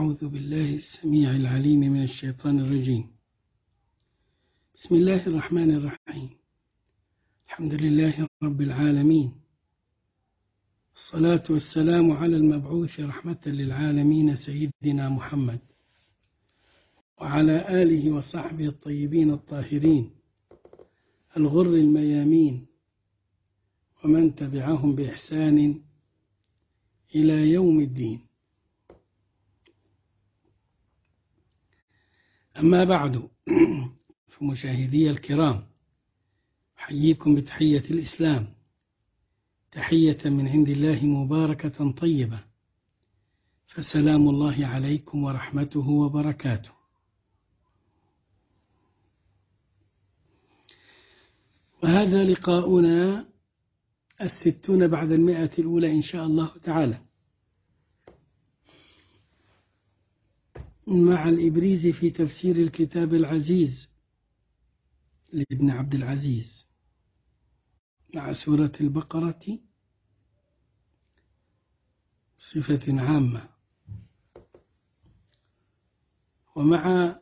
أعوذ بالله السميع العليم من الشيطان الرجيم. بسم الله الرحمن الرحيم. الحمد لله رب العالمين، الصلاة والسلام على المبعوث رحمة للعالمين سيدنا محمد وعلى آله وصحبه الطيبين الطاهرين الغر الميامين ومن تبعهم بإحسان إلى يوم الدين. أما بعد، فمشاهدي الكرام، أحييكم بتحية الإسلام، تحية من عند الله مباركة طيبة، فسلام الله عليكم ورحمته وبركاته. وهذا لقاؤنا 60 بعد 100 الأولى إن شاء الله تعالى، مع الإبريز في تفسير الكتاب العزيز لابن عبد العزيز مع سورة البقرة صفة عامة، ومع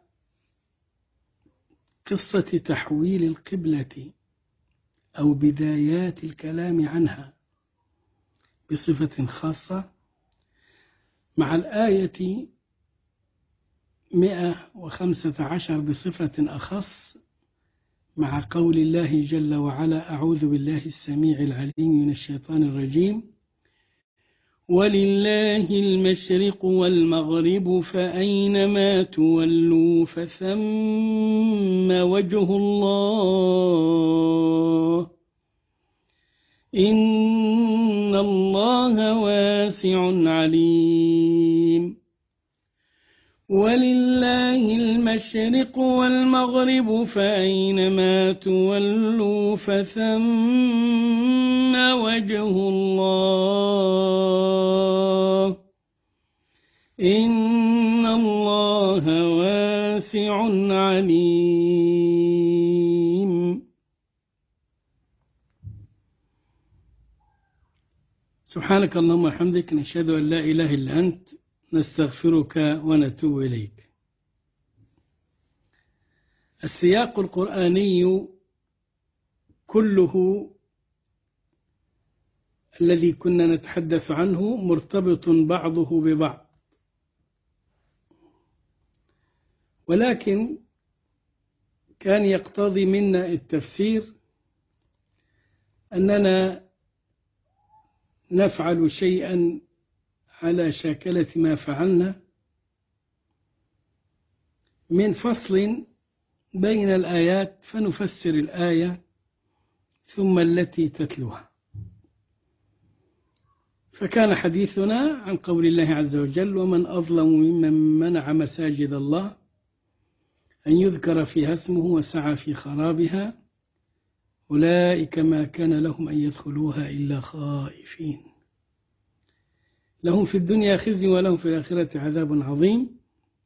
قصة تحويل القبلة أو بدايات الكلام عنها بصفة خاصة، مع الآية 115 بصفة أخص، مع قول الله جل وعلا: أعوذ بالله السميع العليم من الشيطان الرجيم: ولله المشرق والمغرب فأينما تولوا فثم وجه الله إن الله واسع عليم. ولله المشرق والمغرب فأينما تولوا فثم وجه الله إن الله واسع عليم. سبحانك اللهم وبحمدك، نشهد أن لا إله إلا أنت، نستغفرك ونتوب إليك. السياق القرآني كله الذي كنا نتحدث عنه مرتبط بعضه ببعض، ولكن كان يقتضي منا التفسير أننا نفعل شيئا على شاكلة ما فعلنا من فصل بين الآيات، فنفسر الآية ثم التي تتلوها. فكان حديثنا عن قول الله عز وجل: ومن أظلم ممن منع مساجد الله أن يذكر فيها اسمه وسعى في خرابها أولئك ما كان لهم أن يدخلوها إلا خائفين لهم في الدنيا خزي ولهم في الآخرة عذاب عظيم.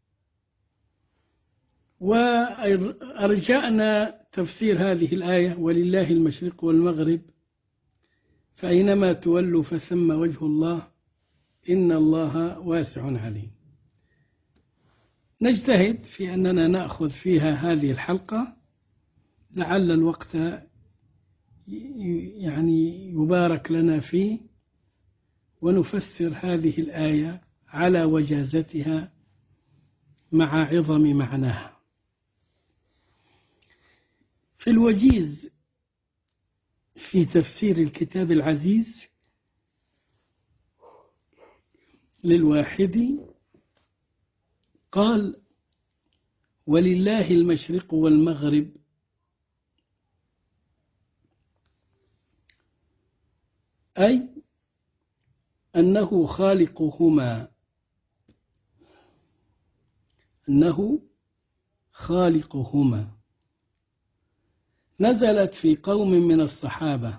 وأرجعنا تفسير هذه الآية: ولله المشرق والمغرب فأينما تولوا فثم وجه الله إن الله واسع عليم. نجتهد في أننا نأخذ فيها هذه الحلقة، لعل الوقت يبارك لنا فيه، ونفسر هذه الآية على وجازتها مع عظم معناها. في الوجيز في تفسير الكتاب العزيز للواحدي قال: ولله المشرق والمغرب، أي أنه خالقهما. نزلت في قوم من الصحابة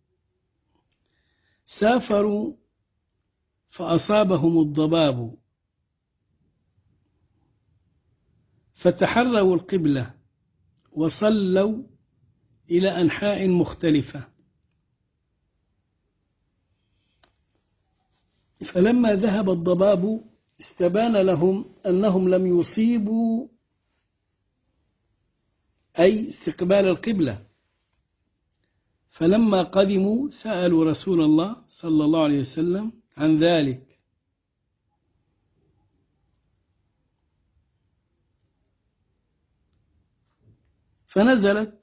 سافروا فأصابهم الضباب فتحروا القبلة وصلوا إلى أنحاء مختلفة، فلما ذهب الضباب استبان لهم أنهم لم يصيبوا أي استقبال القبلة، فلما قدموا سألوا رسول الله صلى الله عليه وسلم عن ذلك، فنزلت: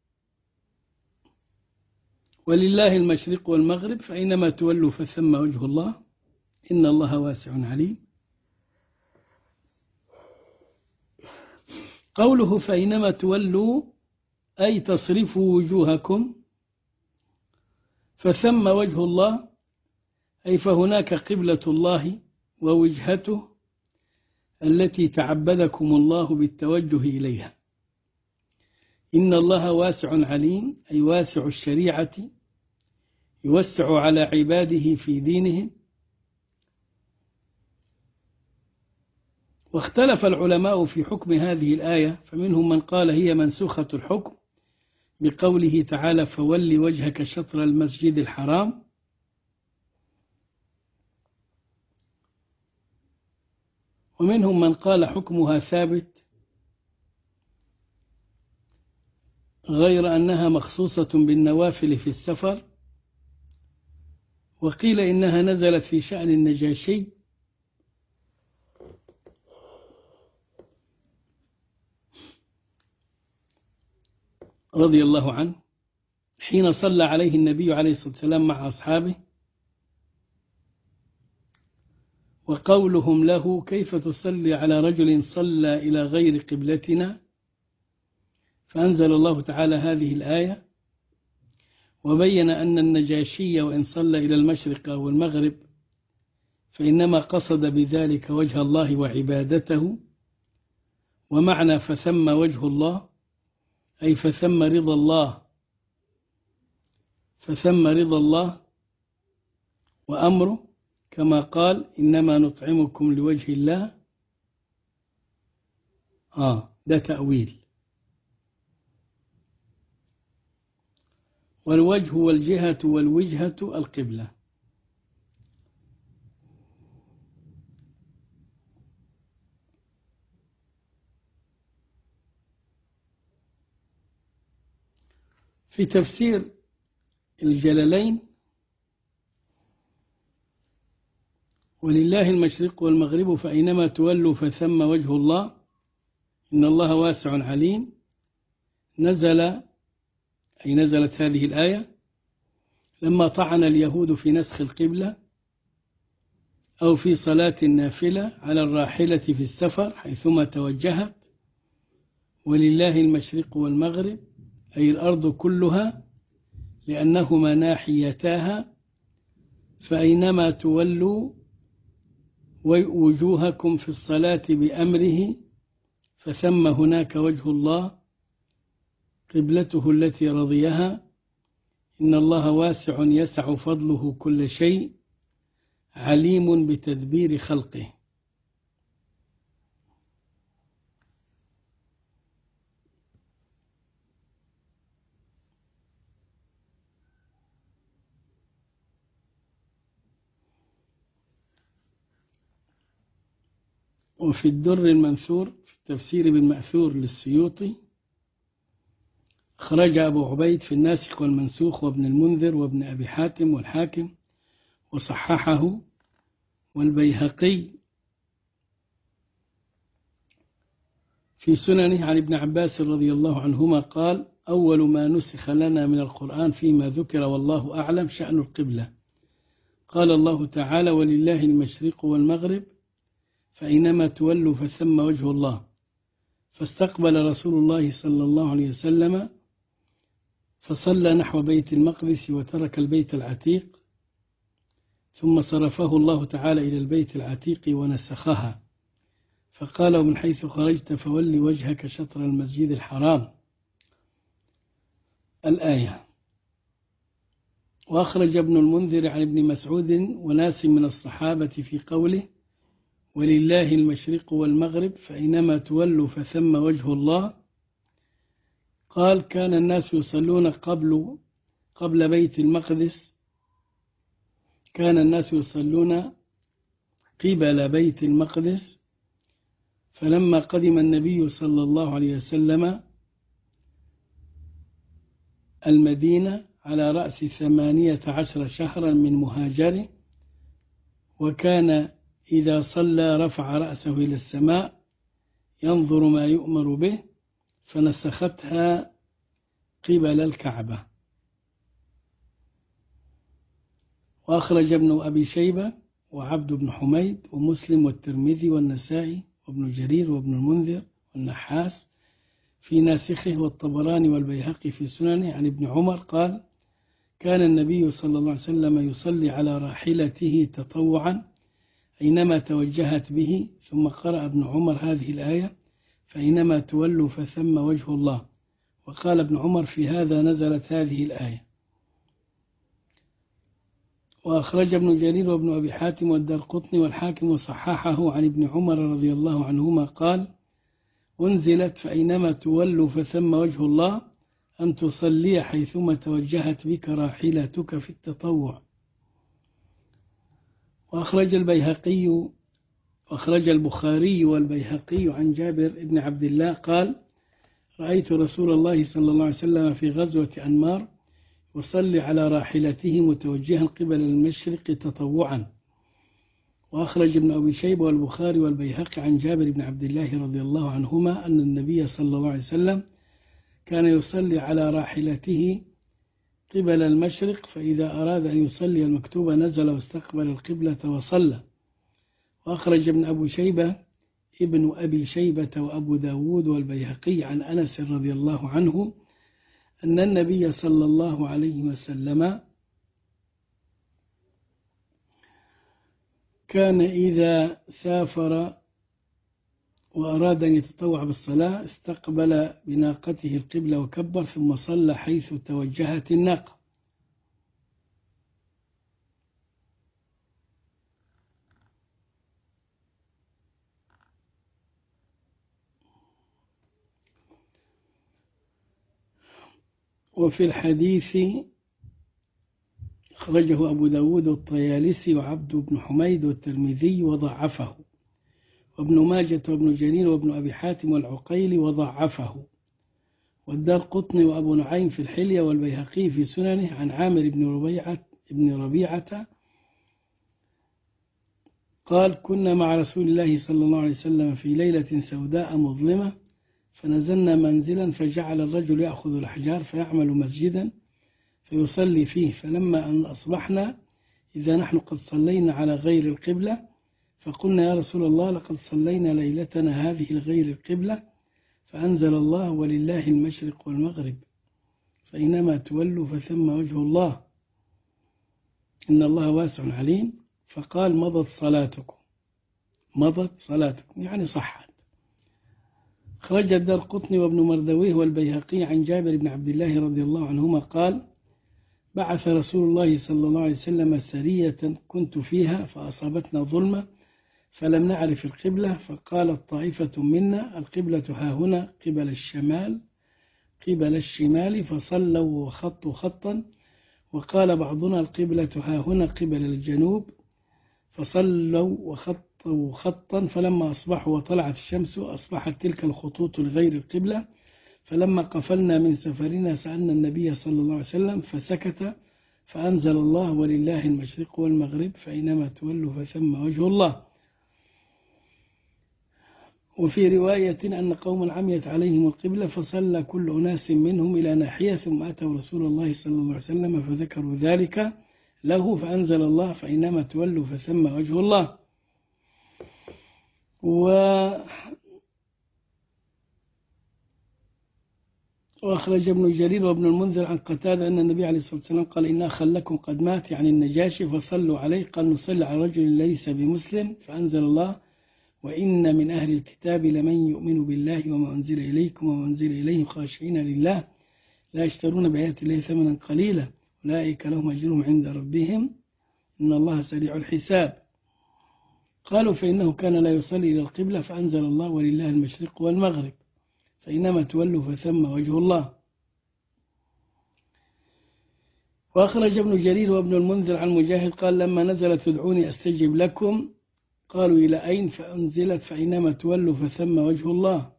ولله المشرق والمغرب فأينما تولوا فثم وجه الله إن الله واسع عليم. قوله فأينما تولوا أي تصرفوا وجوهكم، فثم وجه الله أي فهناك قبلة الله ووجهته التي تعبدكم الله بالتوجه إليها. إن الله واسع عليم أي واسع الشريعة، يوسع على عباده في دينهم. واختلف العلماء في حكم هذه الآية، فمنهم من قال هي منسوخة الحكم بقوله تعالى فول وجهك شطر المسجد الحرام، ومنهم من قال حكمها ثابت غير أنها مخصوصة بالنوافل في السفر، وقيل إنها نزلت في شأن النجاشي رضي الله عنه حين صلى عليه النبي عليه الصلاة والسلام مع أصحابه، وقولهم له كيف تصلي على رجل صلى إلى غير قبلتنا، فأنزل الله تعالى هذه الآية وبين أن النجاشي وإن صلى إلى المشرق أو المغرب فإنما قصد بذلك وجه الله وعبادته، ومعنى فثم وجه الله أي فثم رضا الله، فثم رضا الله وأمره، كما قال إنما نطعمكم لوجه الله. ده تأويل. والوجه والجهة والوجهة القبلة. في تفسير الجلالين ولله المشرق والمغرب فأينما تولوا فثم وجه الله إن الله واسع عليم، نزلت هذه الآية لما طعن اليهود في نسخ القبلة أو في صلاة النافلة على الراحلة في السفر حيثما توجهت، ولله المشرق والمغرب أي الأرض كلها لأنهما ناحيتاها، فأينما تولوا وجوهكم في الصلاة بأمره فثم هناك وجه الله قبلته التي رضيها، إن الله واسع يسع فضله كل شيء عليم بتدبير خلقه. وفي الدر المنثور في التفسير بالمأثور للسيوطي خرج أبو عبيد في الناسخ والمنسوخ وابن المنذر وابن أبي حاتم والحاكم وصححه، والبيهقي في سننه عن ابن عباس رضي الله عنهما قال أول ما نسخ لنا من القرآن فيما ذكر والله أعلم شأن القبلة، قال الله تعالى ولله المشرق والمغرب فأينما تولوا فثم وجه الله، فاستقبل رسول الله صلى الله عليه وسلم فصلى نحو بيت المقدس وترك البيت العتيق، ثم صرفه الله تعالى إلى البيت العتيق ونسخها، فقال من حيث خرجت فولي وجهك شطر المسجد الحرام الآية. وأخرج ابن المنذر عن ابن مسعود وناس من الصحابة في قوله ولله المشرق والمغرب فأينما تولوا فثم وجه الله، قال كان الناس يصلون قبل بيت المقدس، كان الناس يصلون قبل بيت المقدس. فلما قدم النبي صلى الله عليه وسلم المدينة على رأس 18 شهرا من مهاجره، وكان إذا صلى رفع رأسه إلى السماء ينظر ما يؤمر به، فنسختها قبل الكعبة. وأخرج ابن أبي شيبة وعبد بن حميد ومسلم والترمذي والنسائي وابن جرير وابن المنذر والنحاس في ناسخه، والطبراني والبيهقي في سننه عن ابن عمر قال: كان النبي صلى الله عليه وسلم يصلي على راحلته تطوعا أينما توجهت به، ثم قرأ ابن عمر هذه الآية: فأينما تولوا فثم وجه الله. وقال ابن عمر: في هذا نزلت هذه الآية. وأخرج ابن جرير وابن أبي حاتم والدارقطني والحاكم وصححه عن ابن عمر رضي الله عنهما قال: أنزلت فأينما تولوا فثم وجه الله، أن تصلي حيثما توجهت بك راحلتك في التطوع. وأخرج البخاري والبيهقي عن جابر بن عبد الله قال: رأيت رسول الله صلى الله عليه وسلم في غزوة أنمار يصلي على راحلته متوجها قبل المشرق تطوعا. وأخرج ابن أبي شيبة والبخاري والبيهقي عن جابر بن عبد الله رضي الله عنهما أن النبي صلى الله عليه وسلم كان يصلي على راحلته قبل المشرق، فإذا أراد أن يصلي المكتوب نزل واستقبل القبلة وصلى. وأخرج ابن أبي شيبة وأبو داود والبيهقي عن أنس رضي الله عنه أن النبي صلى الله عليه وسلم كان إذا سافر وأراد أن يتطوع بالصلاة استقبل بناقته القبلة وكبر، ثم صلى حيث توجهت الناقة. وفي الحديث أخرجه أبو داود والطيالسي وعبد بن حميد والترمذي وضعفه، وابن ماجة وابن جرير وابن أبي حاتم والعقيلي وضعفه، والدارقطني وأبو نعيم في الحلية والبيهقي في سننه عن عامر بن ربيعة قال: كنا مع رسول الله صلى الله عليه وسلم في ليلة سوداء مظلمة، فنزلنا منزلا، فجعل الرجل يأخذ الأحجار فيعمل مسجدا فيصلي فيه، فلما أن أصبحنا إذا نحن قد صلينا على غير القبلة، فقلنا: يا رسول الله، لقد صلينا ليلتنا هذه لغير القبلة، فأنزل الله: ولله المشرق والمغرب، فإنما تولوا فثم وجه الله، إن الله واسع عليم. فقال: مضت صلاتكم، يعني صحت. خرج الدارقطني وابن مردويه والبيهقي عن جابر بن عبد الله رضي الله عنهما قال: بعث رسول الله صلى الله عليه وسلم سرية كنت فيها فأصابتنا ظلمة فلم نعرف القبلة، فقالت طائفة منا: القبلة ها هنا قبل الشمال، فصلوا وخطوا خطا، وقال بعضنا: القبلة ها هنا قبل الجنوب، فصلوا وخطوا خطا، فلما أصبحوا وطلعت الشمس أصبحت تلك الخطوط لغير القبلة، فلما قفلنا من سفرنا سألنا النبي صلى الله عليه وسلم فسكت، فأنزل الله: ولله المشرق والمغرب، فأينما تولوا فثم وجه الله. وفي رواية أن قوما عميت عليهم القبلة فصلى كل أناس منهم إلى ناحية، ثم أتوا رسول الله صلى الله عليه وسلم فذكروا ذلك له، فأنزل الله: فأينما تولوا فثم وجه الله. وأخرج ابن جرير وابن المنذر عن قتادة أن النبي عليه الصلاة والسلام قال: إن أخا لكم قد مات، يعني النجاشي، فصلوا عليه. قال: نصلي على رجل ليس بمسلم، فأنزل الله: وإن من أهل الكتاب لمن يؤمن بالله وما أنزل إليكم وما أنزل إليهم خاشعين لله لا يشترون بآيات الله ثمنا قليلا أولئك لهم أجرهم عند ربهم إن الله سريع الحساب. قالوا: فإنه كان لا يصلي إلى القبلة، فأنزل الله: ولله المشرق والمغرب، فإنما تولوا فثم وجه الله. وأخرج ابن جرير وابن المنذر عن مجاهد قال: لما نزلت ادعوني أستجب لكم، قالوا إلى أين؟ فأنزلت فأينما تولوا فثم وجه الله.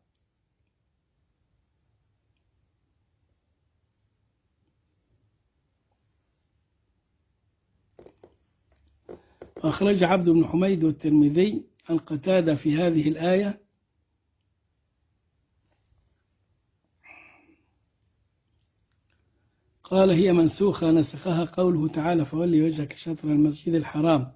أخرج عبد بن حميد والترمذي عن قتادة في هذه الآية قال هي منسوخة نسخها قوله تعالى فولي وجهك شطر المسجد الحرام.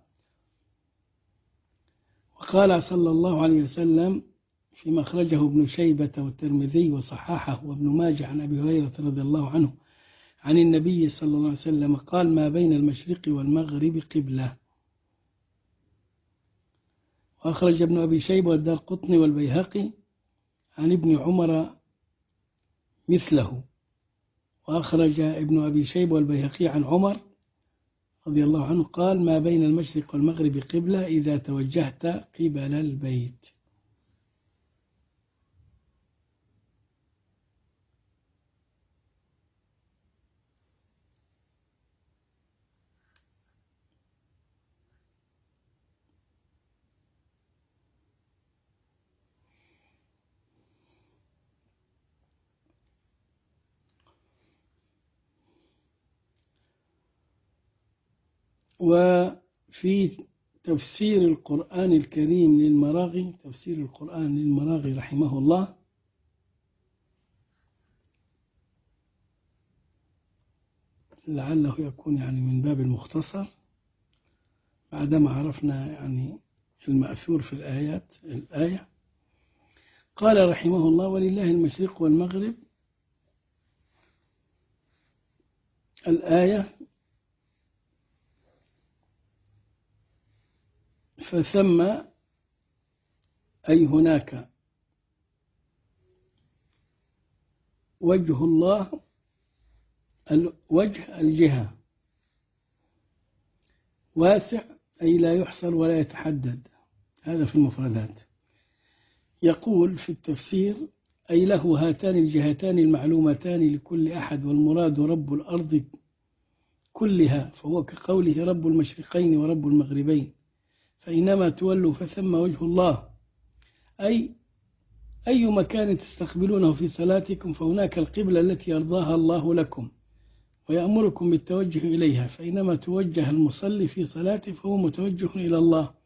وقال صلى الله عليه وسلم فيما أخرجه ابن شيبة والترمذي وصححه وابن ماجه عن أبي هريرة رضي الله عنه عن النبي صلى الله عليه وسلم قال ما بين المشرق والمغرب قبلة. وأخرج ابن أبي شيبة والدارقطني والبيهقي عن ابن عمر مثله. وأخرج ابن أبي شيبة والبيهقي عن عمر رضي الله عنه قال ما بين المشرق والمغرب قبلة إذا توجهت قبل البيت. وفي تفسير القرآن الكريم للمراغي، تفسير القرآن للمراغي رحمه الله، لعله يكون يعني من باب المختصر بعدما عرفنا يعني المأثور في الآية. قال رحمه الله ولله المشرق والمغرب. الآية فثم أي هناك وجه الله، الوجه الجهة، واسع أي لا يحصر ولا يتحدد، هذا في المفردات. يقول في التفسير أي له هاتان الجهتان المعلومتان لكل أحد والمراد رب الأرض كلها، فهو كقوله رب المشرقين ورب المغربين، فإنما تولوا فثم وجه الله، أي مكان تستقبلونه في صلاتكم فهناك القبلة التي يرضاها الله لكم ويأمركم بالتوجه إليها، فإنما توجه المصلي في صلاته فهو متوجه إلى الله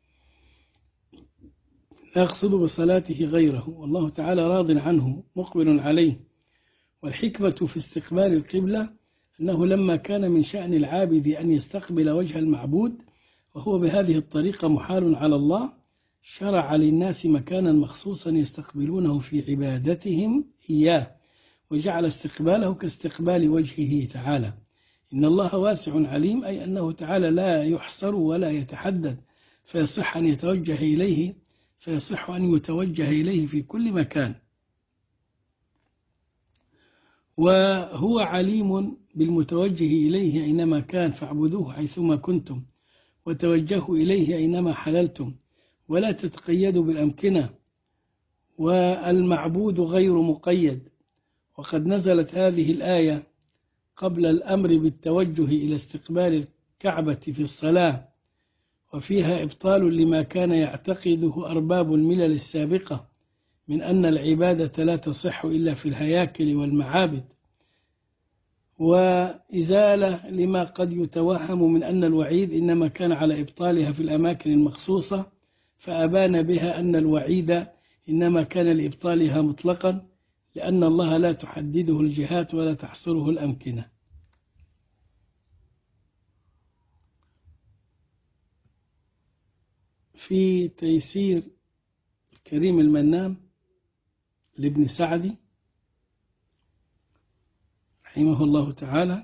لا يقصد بصلاته غيره، والله تعالى راض عنه مقبل عليه. والحكمة في استقبال القبلة أنه لما كان من شأن العابد أن يستقبل وجه المعبود وهو بهذه الطريقة محال على الله، شرع للناس مكانا مخصوصا يستقبلونه في عبادتهم إياه، وجعل استقباله كاستقبال وجهه تعالى. إن الله واسع عليم، أي أنه تعالى لا يحصر ولا يتحدد، فيصح أن يتوجه إليه في كل مكان. وهو عليم بالمتوجه إليه أينما كان، فاعبدوه حيثما كنتم وتوجهوا إليه أينما حللتم، ولا تتقيدوا بالأمكنة، والمعبود غير مقيد. وقد نزلت هذه الآية قبل الأمر بالتوجه إلى استقبال الكعبة في الصلاة، وفيها إبطال لما كان يعتقده أرباب الملل السابقة من أن العبادة لا تصح إلا في الهياكل والمعابد، وإزالة لما قد يتوهم من أن الوعيد إنما كان على إبطالها في الأماكن المخصوصة، فأبان بها أن الوعيد إنما كان لإبطالها مطلقا، لأن الله لا تحدده الجهات ولا تحصره الأمكنة. في تيسير كريم المنان لابن سعدي رحمه الله تعالى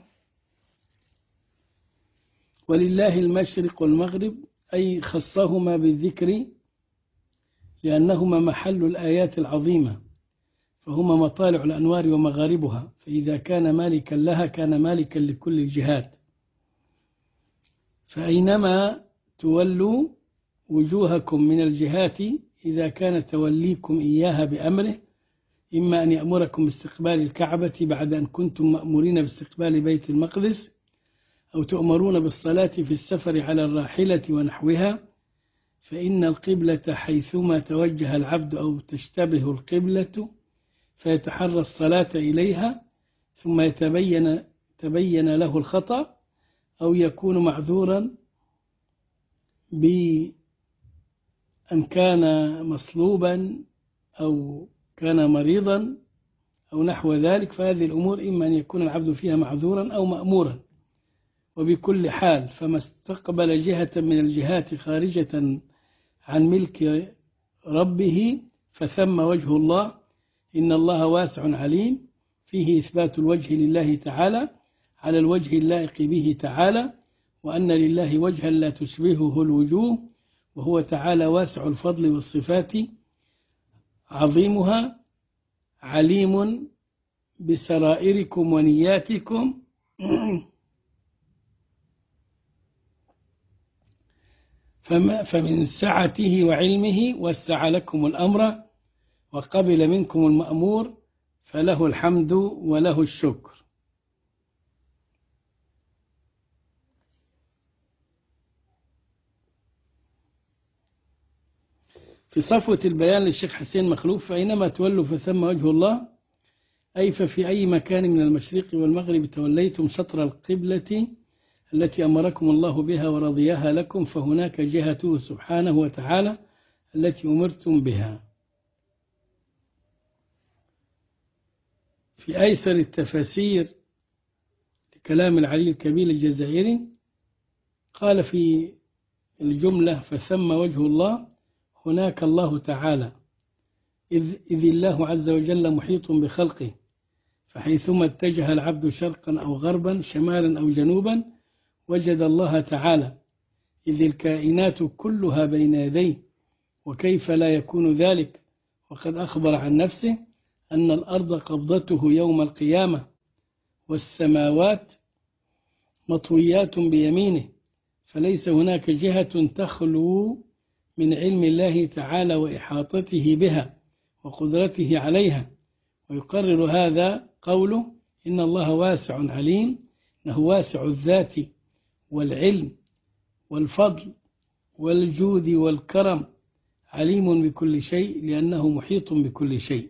ولله المشرق والمغرب، أي خصهما بالذكر لأنهما محل الآيات العظيمة، فهما مطالع الأنوار ومغاربها، فإذا كان مالكا لها كان مالكا لكل الجهات. فأينما تولوا وجوهكم من الجهات إذا كان توليكم إياها بأمره، إما أن يأمركم باستقبال الكعبة بعد أن كنتم مأمورين باستقبال بيت المقدس، أو تؤمرون بالصلاة في السفر على الراحلة ونحوها، فإن القبلة حيثما توجه العبد أو تشتبه القبلة فيتحرى الصلاة إليها ثم تبين له الخطأ أو يكون معذورا بأن كان مصلوبا أو كان مريضا أو نحو ذلك، فهذه الأمور إما أن يكون العبد فيها معذورا أو مأمورا. وبكل حال فما استقبل جهة من الجهات خارجة عن ملك ربه فثم وجه الله. إن الله واسع عليم، فيه إثبات الوجه لله تعالى على الوجه اللائق به تعالى، وأن لله وجها لا تشبهه الوجوه، وهو تعالى واسع الفضل والصفات عظيمها، عليم بسرائركم ونياتكم فمن سعته وعلمه وسع لكم الأمر وقبل منكم المأمور، فله الحمد وله الشكر. في صفوة البيان للشيخ حسين مخلوف: فأينما تولوا فثم وجه الله، أي ففي أي مكان من المشرق والمغرب توليتم شطر القبلة التي أمركم الله بها ورضيها لكم فهناك جهته سبحانه وتعالى التي أمرتم بها. في أيسر التفاسير لكلام العلي الكبير الجزائري قال في الجملة: فثم وجه الله، هناك الله تعالى، إذ الله عز وجل محيط بخلقه، فحيثما اتجه العبد شرقا أو غربا شمالا أو جنوبا وجد الله تعالى، إذ الكائنات كلها بين يديه، وكيف لا يكون ذلك وقد أخبر عن نفسه أن الأرض قبضته يوم القيامة والسماوات مطويات بيمينه، فليس هناك جهة تخلو من علم الله تعالى وإحاطته بها وقدرته عليها. ويقرر هذا قوله: إن الله واسع عليم، إنه واسع الذات والعلم والفضل والجود والكرم، عليم بكل شيء لأنه محيط بكل شيء.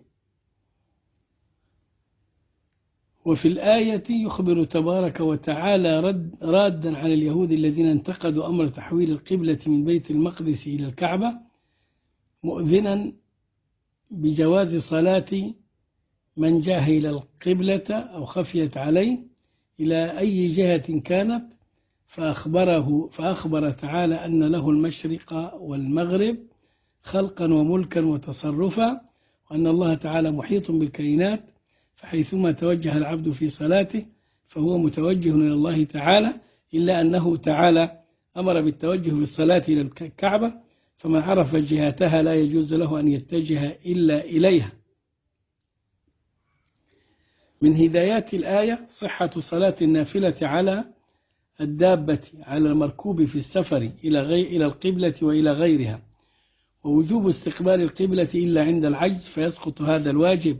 وفي الآية يخبر تبارك وتعالى رادا على اليهود الذين انتقدوا أمر تحويل القبلة من بيت المقدس إلى الكعبة، مؤذنا بجواز صلاة من جاهل القبلة أو خفيت عليه إلى أي جهة كانت، فأخبر تعالى أن له المشرق والمغرب خلقا وملكا وتصرفا، وأن الله تعالى محيط بالكائنات، فحيثما توجه العبد في صلاته فهو متوجه إلى الله تعالى، إلا أنه تعالى أمر بالتوجه بالصلاة إلى الكعبة، فمن عرف جهاتها لا يجوز له أن يتجه إلا إليها. من هدايات الآية صحة صلاة النافلة على الدابة على المركوب في السفر إلى القبلة وإلى غيرها، ووجوب استقبال القبلة إلا عند العجز فيسقط هذا الواجب.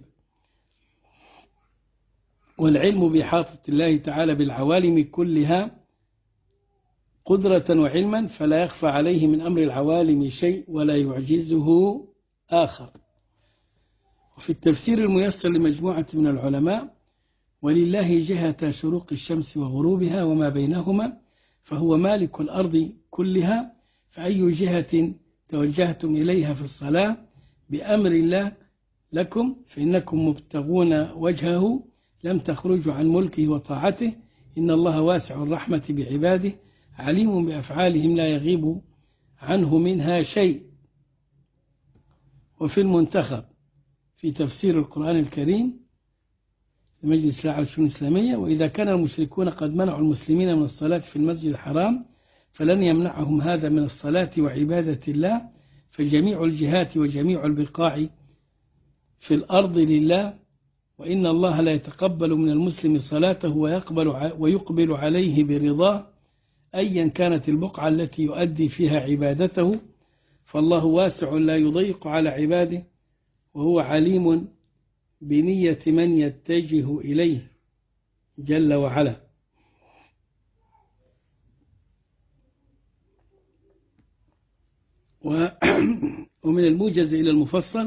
والعلم بإحاطة الله تعالى بالعوالم كلها قدرة وعلما، فلا يخفى عليه من أمر العوالم شيء ولا يعجزه آخر. وفي التفسير الميسر لمجموعة من العلماء: ولله جهة شروق الشمس وغروبها وما بينهما، فهو مالك الأرض كلها، فأي جهة توجهتم إليها في الصلاة بأمر الله لكم فإنكم مبتغون وجهه، لم تخرجوا عن ملكه وطاعته، إن الله واسع الرحمة بعباده، عليم بأفعالهم لا يغيب عنه منها شيء. وفي المنتخب في تفسير القرآن الكريم لمجلس الشريعة والشؤون الإسلامية: وإذا كان المشركون قد منعوا المسلمين من الصلاة في المسجد الحرام فلن يمنعهم هذا من الصلاة وعبادة الله، فجميع الجهات وجميع البقاع في الأرض لله، وإن الله لا يتقبل من المسلم صلاته ويقبل عليه برضاه أيا كانت البقعة التي يؤدي فيها عبادته، فالله واسع لا يضيق على عباده، وهو عليم بنية من يتجه إليه جل وعلا. ومن الموجز إلى المفصل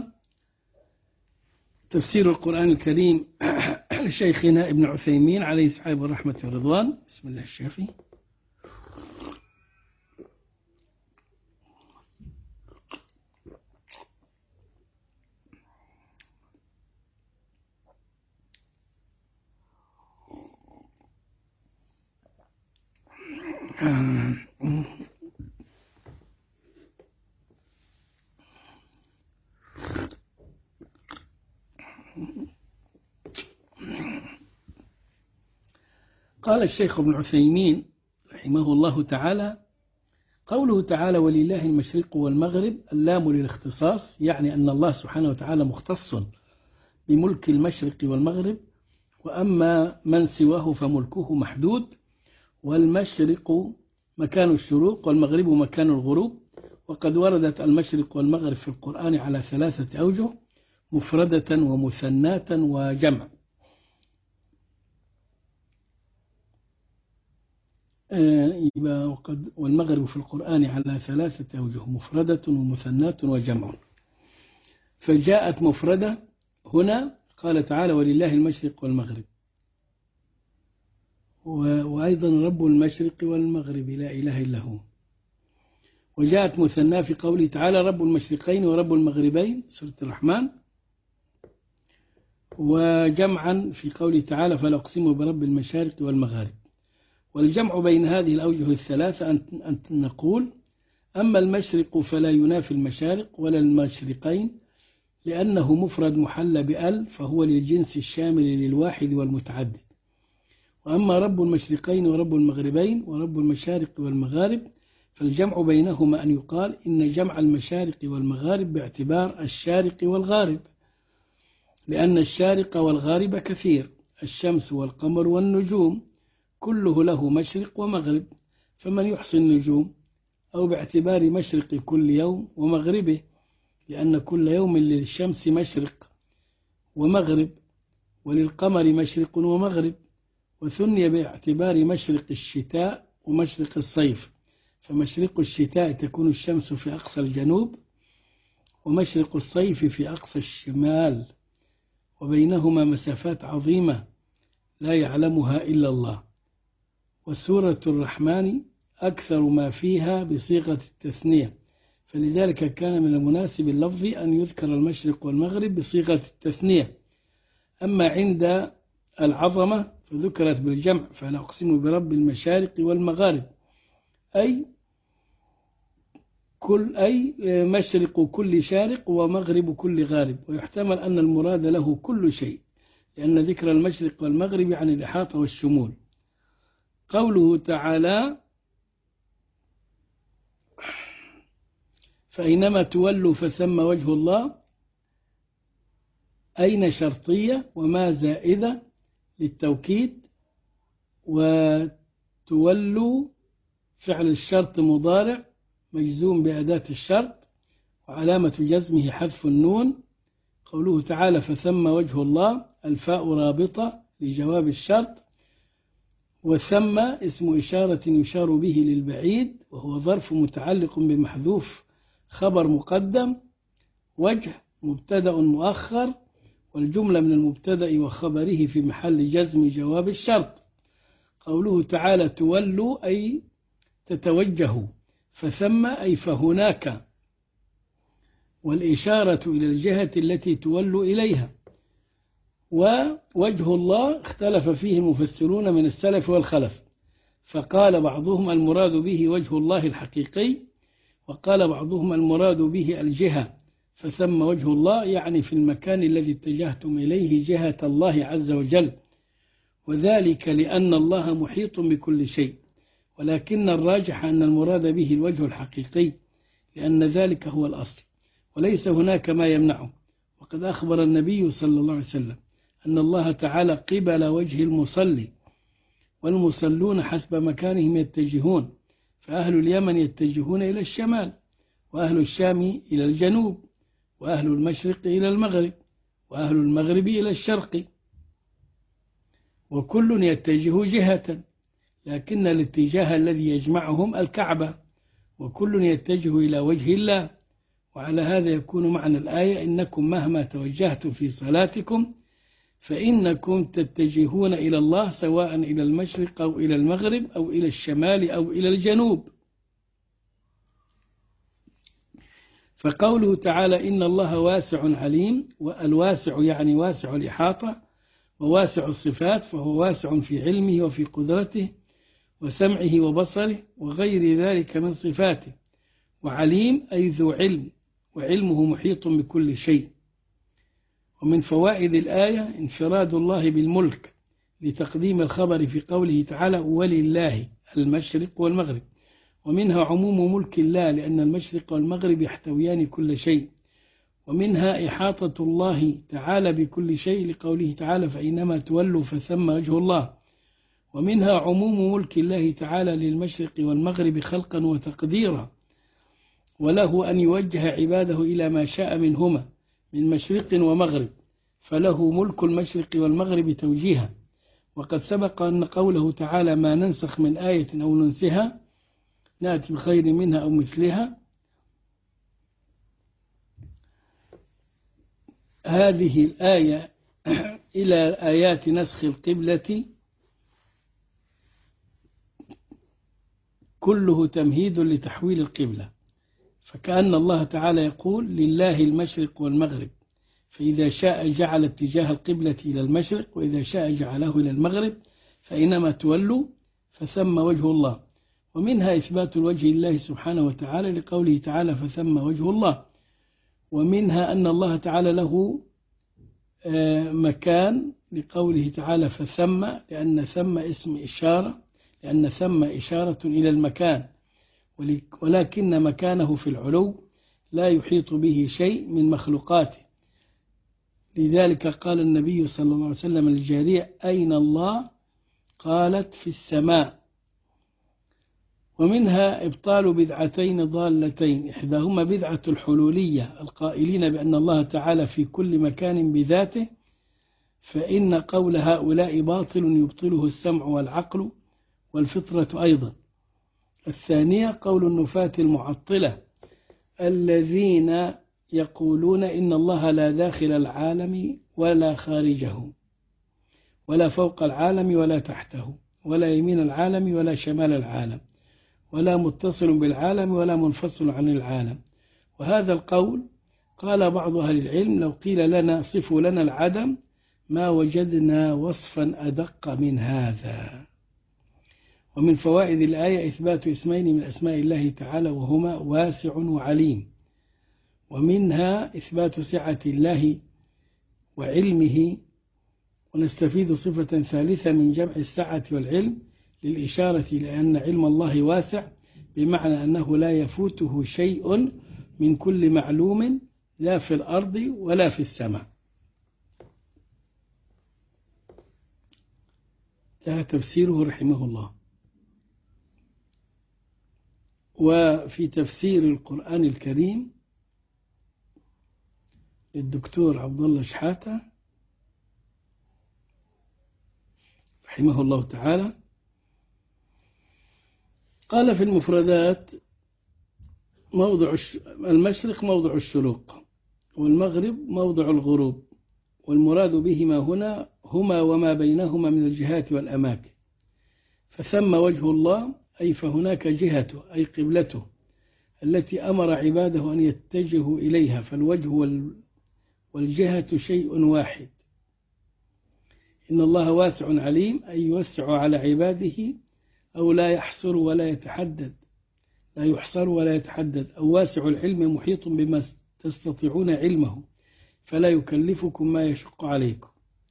تفسير القرآن الكريم لشيخنا ابن عثيمين عليه سعيب الرحمة والرضوان. بسم الله الشافي. قال الشيخ ابن عثيمين رحمه الله تعالى: قوله تعالى ولله المشرق والمغرب، اللام للاختصاص، يعني أن الله سبحانه وتعالى مختص بملك المشرق والمغرب، وأما من سواه فملكه محدود. والمشرق مكان الشروق والمغرب مكان الغروب. وقد وردت المشرق والمغرب في القرآن على 3 أوجه: مفردة ومثناة وجمع. والمغرب في القرآن على 3 أوجه: مفردة ومثناة وجمع. فجاءت مفردة هنا، قال تعالى ولله المشرق والمغرب، وأيضا رب المشرق والمغرب لا إله إلا هو. وجاءت مثنى في قوله تعالى رب المشرقين ورب المغربين، سورة الرحمن. وجمعا في قوله تعالى فلا أقسم برب المشارق والمغارب. والجمع بين هذه الأوجه الثلاثة أن نقول: أما المشرق فلا ينافي المشارق ولا المشرقين، لأنه مفرد محل بأل، فهو للجنس الشامل للواحد والمتعدد. وأما رب المشرقين ورب المغربين ورب المشارق والمغارب، فالجمع بينهما أن يقال إن جمع المشارق والمغارب باعتبار الشارق والغارب، لأن الشارق والغارب كثير: الشمس والقمر والنجوم كله له مشرق ومغرب، فمن يحصي النجوم؟ أو باعتبار مشرق كل يوم ومغربه، لأن كل يوم للشمس مشرق ومغرب، وللقمر مشرق ومغرب. وثني باعتبار مشرق الشتاء ومشرق الصيف، فمشرق الشتاء تكون الشمس في أقصى الجنوب، ومشرق الصيف في أقصى الشمال، وبينهما مسافات عظيمة لا يعلمها إلا الله. وسورة الرحمن أكثر ما فيها بصيغة التثنية، فلذلك كان من المناسب اللفظي أن يذكر المشرق والمغرب بصيغة التثنية. أما عند العظمة فذكرت بالجمع: فلا أقسم برب المشارق والمغارب، أي مشرق كل شارق ومغرب كل غارب. ويحتمل أن المراد له كل شيء، لأن ذكر المشرق والمغرب عن الإحاطة والشمول. قوله تعالى فأينما تولوا فثم وجه الله، أين شرطية وما زائدة للتوكيد، وتولوا فعل الشرط مضارع مجزوم بأداة الشرط، وعلامة جزمه حذف النون. قوله تعالى فثم وجه الله، الفاء رابطة لجواب الشرط. وثم اسم إشارة يشار به للبعيد، وهو ظرف متعلق بمحذوف خبر مقدم. وجه مبتدأ مؤخر، والجملة من المبتدأ وخبره في محل جزم جواب الشرط. قوله تعالى تولوا أي تتوجهوا، فثم أي فهناك، والإشارة إلى الجهة التي تولوا إليها. ووجه الله اختلف فيه المفسرون من السلف والخلف، فقال بعضهم المراد به وجه الله الحقيقي، وقال بعضهم المراد به الجهة، فثم وجه الله يعني في المكان الذي اتجهتم إليه جهة الله عز وجل، وذلك لأن الله محيط بكل شيء. ولكن الراجح أن المراد به الوجه الحقيقي، لأن ذلك هو الأصل وليس هناك ما يمنعه. وقد أخبر النبي صلى الله عليه وسلم أن الله تعالى قبل وجه المصلي، والمصلون حسب مكانهم يتجهون، فأهل اليمن يتجهون إلى الشمال، وأهل الشام إلى الجنوب، وأهل المشرق إلى المغرب، وأهل المغرب إلى الشرق، وكل يتجه جهة، لكن الاتجاه الذي يجمعهم الكعبة، وكل يتجه إلى وجه الله. وعلى هذا يكون معنى الآية: إنكم مهما توجهتم في صلاتكم فإنكم تتجهون إلى الله، سواء إلى المشرق أو إلى المغرب أو إلى الشمال أو إلى الجنوب. فقوله تعالى: إن الله واسع عليم، والواسع يعني واسع الإحاطة وواسع الصفات، فهو واسع في علمه وفي قدرته وسمعه وبصره وغير ذلك من صفاته. وعليم أي ذو علم، وعلمه محيط بكل شيء. ومن فوائد الآية انفراد الله بالملك لتقديم الخبر في قوله تعالى: ولله المشرق والمغرب. ومنها عموم ملك الله، لأن المشرق والمغرب يحتويان كل شيء. ومنها إحاطة الله تعالى بكل شيء لقوله تعالى: فإنما تولوا فثم وجه الله. ومنها عموم ملك الله تعالى للمشرق والمغرب خلقا وتقديرا، وله أن يوجه عباده إلى ما شاء منهما من مشرق ومغرب، فله ملك المشرق والمغرب توجيها. وقد سبق أن قوله تعالى: ما ننسخ من آية أو ننسها نأتي بخير منها أو مثلها، هذه الآية إلى آيات نسخ القبلة كله تمهيد لتحويل القبلة. فكأن الله تعالى يقول: لله المشرق والمغرب، فإذا شاء جعل اتجاه القبلة إلى المشرق، وإذا شاء جعله إلى المغرب، فإنما تولوا فثم وجه الله. ومنها إثبات الوجه لله سبحانه وتعالى لقوله تعالى: فثم وجه الله. ومنها أن الله تعالى له مكان لقوله تعالى: فثم، لأن ثم اسم إشارة، لأن ثم إشارة إلى المكان، ولكن مكانه في العلو لا يحيط به شيء من مخلوقاته. لذلك قال النبي صلى الله عليه وسلم للجارية: أين الله؟ قالت: في السماء. ومنها إبطال بدعتين ضالتين، إحداهما بدعة الحلولية القائلين بأن الله تعالى في كل مكان بذاته، فإن قول هؤلاء باطل يبطله السمع والعقل والفطرة أيضا. الثانية قول النفاة المعطلة الذين يقولون إن الله لا داخل العالم ولا خارجه، ولا فوق العالم ولا تحته، ولا يمين العالم ولا شمال العالم، ولا متصل بالعالم ولا منفصل عن العالم. وهذا القول قال بعض أهل العلم: لو قيل لنا صفوا لنا العدم ما وجدنا وصفا أدق من هذا. ومن فوائد الآية إثبات اسمين من أسماء الله تعالى، وهما واسع وعليم. ومنها إثبات سعة الله وعلمه. ونستفيد صفة ثالثة من جمع السعة والعلم للإشارة لأن علم الله واسع، بمعنى أنه لا يفوته شيء من كل معلوم، لا في الأرض ولا في السماء. هذا تفسيره رحمه الله. وفي تفسير القرآن الكريم للدكتور عبد الله شحاتة رحمه الله تعالى قال في المفردات: موضع المشرق موضع الشروق، والمغرب موضع الغروب، والمراد بهما هنا هما وما بينهما من الجهات والأماكن. فثم وجه الله، أي فهناك جهته أي قبلته التي أمر عباده أن يتجهوا إليها، فالوجه والجهة شيء واحد. إن الله واسع عليم، أي يوسع على عباده، أو لا يحصر ولا يتحدد، لا يحصر ولا يتحدد، أو واسع العلم محيط بما تستطيعون علمه، فلا يكلفكم ما يشق عليكم.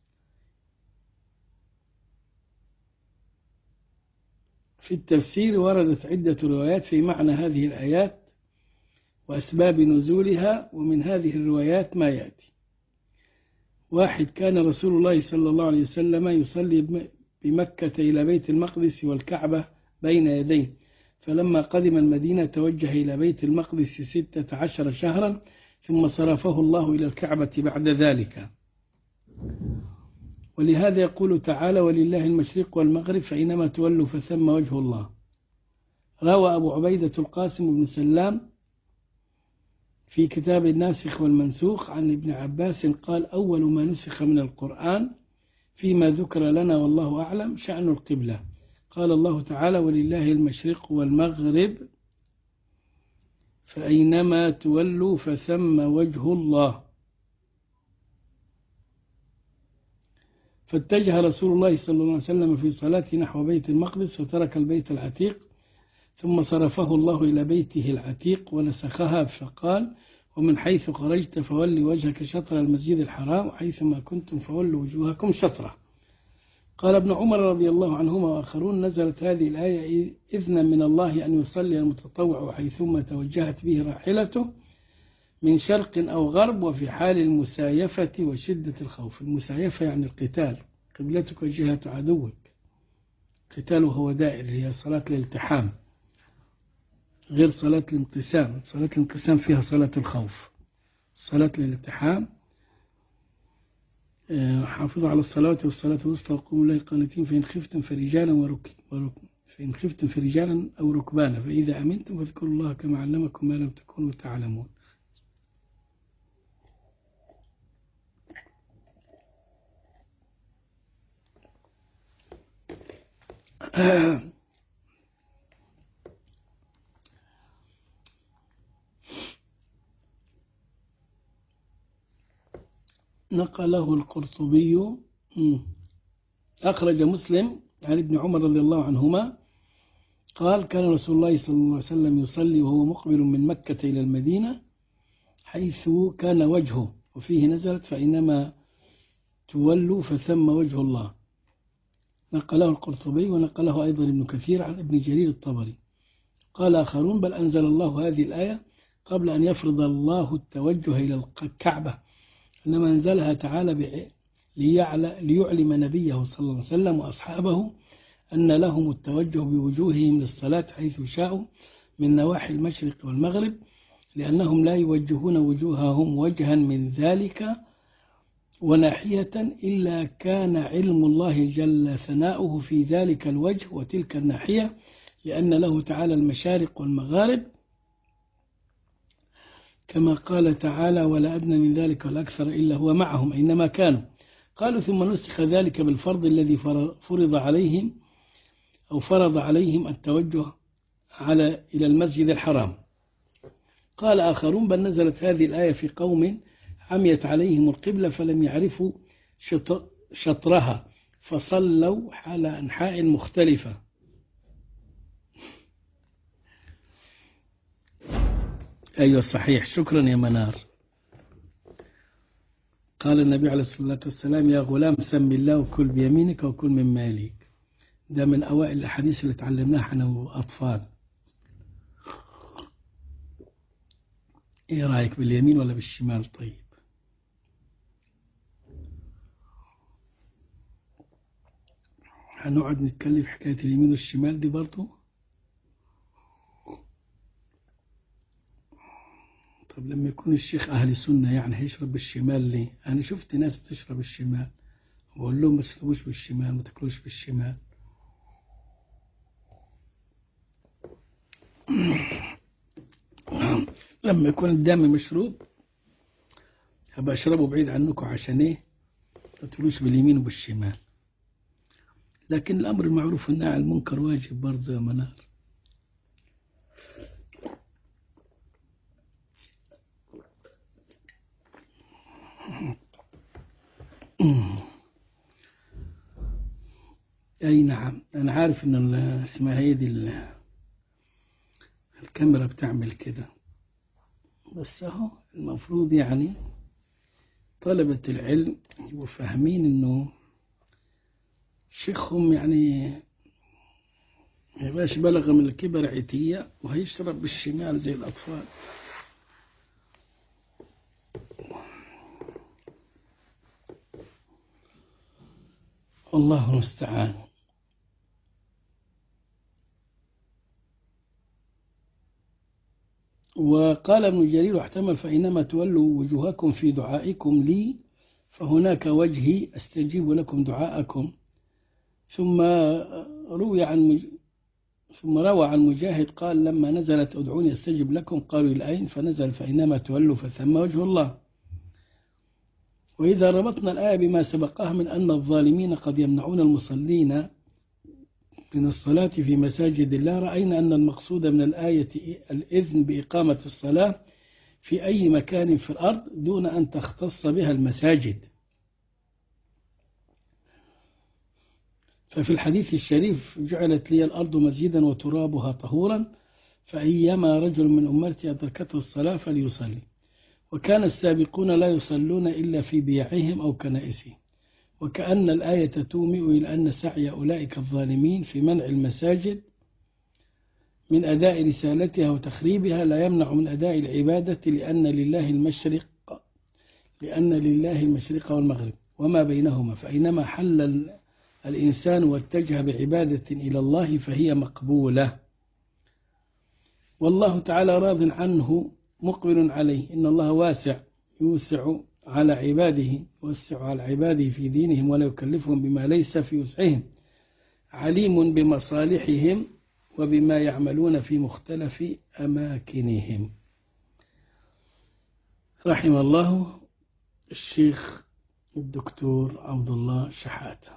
في التفسير وردت عدة روايات في معنى هذه الآيات وأسباب نزولها، ومن هذه الروايات ما يأتي: 1. كان رسول الله صلى الله عليه وسلم يصلي بمكة إلى بيت المقدس والكعبة بين يديه، فلما قدم المدينة توجه إلى بيت المقدس 16 شهرا، ثم صرفه الله إلى الكعبة بعد ذلك. ولهذا يقول تعالى: ولله المشرق والمغرب فإنما تولوا فثم وجه الله. روى أبو عبيدة القاسم بن سلام في كتاب الناسخ والمنسوخ عن ابن عباس قال: أول ما نسخ من القرآن فيما ذكر لنا والله أعلم شأن القبلة. قال الله تعالى: ولله المشرق والمغرب فأينما تولوا فثم وجه الله. فاتجه رسول الله صلى الله عليه وسلم في صلاته نحو بيت المقدس وترك البيت العتيق، ثم صرفه الله إلى بيته العتيق ونسخها، فقال: ومن حيث خرجت فولي وجهك شطر المسجد الحرام وحيثما كنتم فولوا وجوهكم شطره. قال ابن عمر رضي الله عنهما وآخرون: نزلت هذه الآية إذنا من الله أن يصلي المتطوع حيثما توجهت به راحلته من شرق أو غرب وفي حال المسايفة وشدة الخوف. المسايفة يعني القتال، قبلتك وجهة عدوك، قتاله هو دائر، هي صلاة الالتحام غير صلاة الانقسام. صلاة الانقسام فيها صلاة الخوف. صلاة الالتحام حافظوا على الصلاة والصلاة الوسطى وقوموا لله قانتين فإن خفتم فرجالا أو ركبانا فإذا أمنتم فاذكروا الله كما علمكم ما لم تكونوا تعلمون. نقله القرطبي. أخرج مسلم عن ابن عمر رضي الله عنهما قال: كان رسول الله صلى الله عليه وسلم يصلي وهو مقبل من مكة إلى المدينة حيث كان وجهه، وفيه نزلت: فإنما تولوا فثم وجه الله. نقله القرطبي ونقله أيضا ابن كثير عن ابن جرير الطبري. قال آخرون: بل أنزل الله هذه الآية قبل أن يفرض الله التوجه إلى الكعبة، إنما أنزلها تعالى ليعلم نبيه صلى الله عليه وسلم وأصحابه أن لهم التوجه بوجوههم للصلاة حيث شاءوا من نواحي المشرق والمغرب، لأنهم لا يوجهون وجوههم وجها من ذلك وناحية إلا كان علم الله جل ثناؤه في ذلك الوجه وتلك الناحية، لأن له تعالى المشارق والمغارب، كما قال تعالى: ولا أدنى من ذلك والأكثر إلا هو معهم أينما كانوا. قالوا: ثم نسخ ذلك بالفرض الذي فرض عليهم التوجه إلى المسجد الحرام. قال آخرون: بل نزلت هذه الآية في قوم عميت عليهم القبلة فلم يعرفوا شطرها فصلوا على أنحاء مختلفة. أيوة صحيح، شكرا يا منار. قال النبي عليه الصلاة والسلام: يا غلام سم الله وكل بيمينك وكل من مالك. ده من أوائل الأحاديث اللي تعلمناها أنا وأطفال. إيه رأيك، باليمين ولا بالشمال؟ طيب، هنقعد نتكلم في حكاية اليمين والشمال دي برضو. طب لما يكون الشيخ أهل سنة يعني هيشرب بالشمال ليه؟ أنا شفت ناس بتشرب بالشمال وأقول لهم ما تشربوش بالشمال، ما تاكلوش بالشمال. لما يكون الدم مشروب هبقى أشربه بعيد عنكم، عشان إيه؟ ما تاكلوش باليمين وبالشمال. لكن الأمر المعروف والنهي عن المنكر واجب برضه يا منار. أي نعم، أنا عارف إن اسمها هي دي الكاميرا بتعمل كده، بس أهو المفروض يعني طلبة العلم يبقوا فاهمين إنه شيخهم يعني ما يبقاش بلغ من الكبر عتية وهيشرب بالشمال زي الأطفال. الله المستعان. وقال ابن جرير: واحتمل: فإنما تولوا وجوهكم في دعائكم لي فهناك وجهي أستجيب لكم دعاءكم. ثم روي عن ثم روى عن مجاهد قال لما نزلت ادعوني استجب لكم قالوا الأين فنزل فإنما تولوا فثم وجه الله. وإذا ربطنا الآية بما سبقها من أن الظالمين قد يمنعون المصلين من الصلاة في مساجد الله، رأينا أن المقصود من الآية الإذن بإقامة الصلاة في أي مكان في الأرض دون أن تختص بها المساجد. ففي الحديث الشريف جعلت لي الأرض مسجدا وترابها طهورا فأيما رجل من أمتي أدركته الصلاة فليصلي. وكان السابقون لا يصلون إلا في بيعهم أو كنائسهم، وكأن الآية تومئ إلى أن سعي أولئك الظالمين في منع المساجد من أداء رسالتها وتخريبها لا يمنع من أداء العبادة لأن لله المشرق والمغرب وما بينهما، فأينما حل الإنسان واتجه بعبادة إلى الله فهي مقبولة. والله تعالى راض عنه مقبل عليه، إن الله واسع يوسع على عباده، يوسع على عباده في دينهم ولا يكلفهم بما ليس في وسعهم، عليم بمصالحهم وبما يعملون في مختلف أماكنهم. رحم الله الشيخ الدكتور عبد الله شحاتة.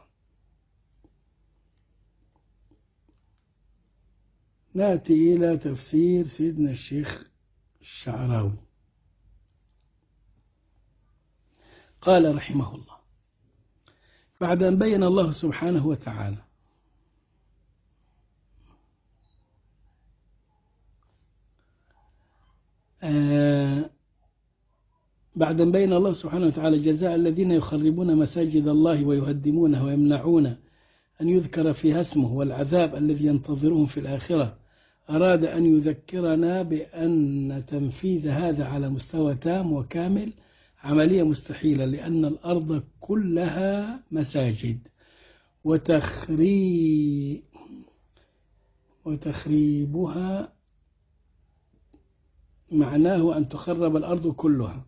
نأتي إلى تفسير سيدنا الشيخ الشعراوي. قال رحمه الله: بعد أن بين الله سبحانه وتعالى بعد أن بين الله سبحانه وتعالى جزاء الذين يخربون مساجد الله ويهدمونها ويمنعون أن يذكر فيها اسمه والعذاب الذي ينتظرهم في الآخرة، أراد أن يذكرنا بأن تنفيذ هذا على مستوى تام وكامل عملية مستحيلة، لأن الأرض كلها مساجد، وتخريبها معناه أن تخرب الأرض كلها.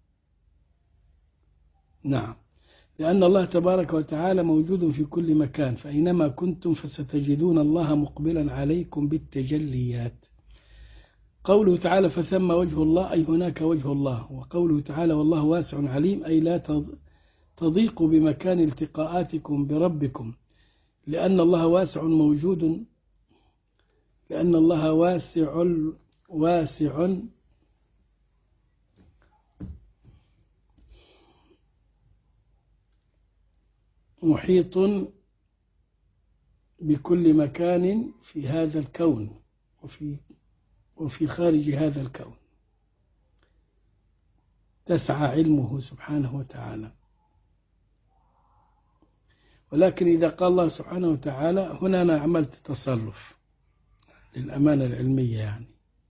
نعم، لأن الله تبارك وتعالى موجود في كل مكان، فأينما كنتم فستجدون الله مقبلا عليكم بالتجليات. قوله تعالى فثم وجه الله أي هناك وجه الله، وقوله تعالى والله واسع عليم أي لا تضيق بمكان التقاءاتكم بربكم، لأن الله واسع موجود، لأن الله واسع محيط بكل مكان في هذا الكون وفي خارج هذا الكون، تسعى علمه سبحانه وتعالى. ولكن إذا قال الله سبحانه وتعالى هنا أنا عملت تصرف للأمانة العلمية يعني،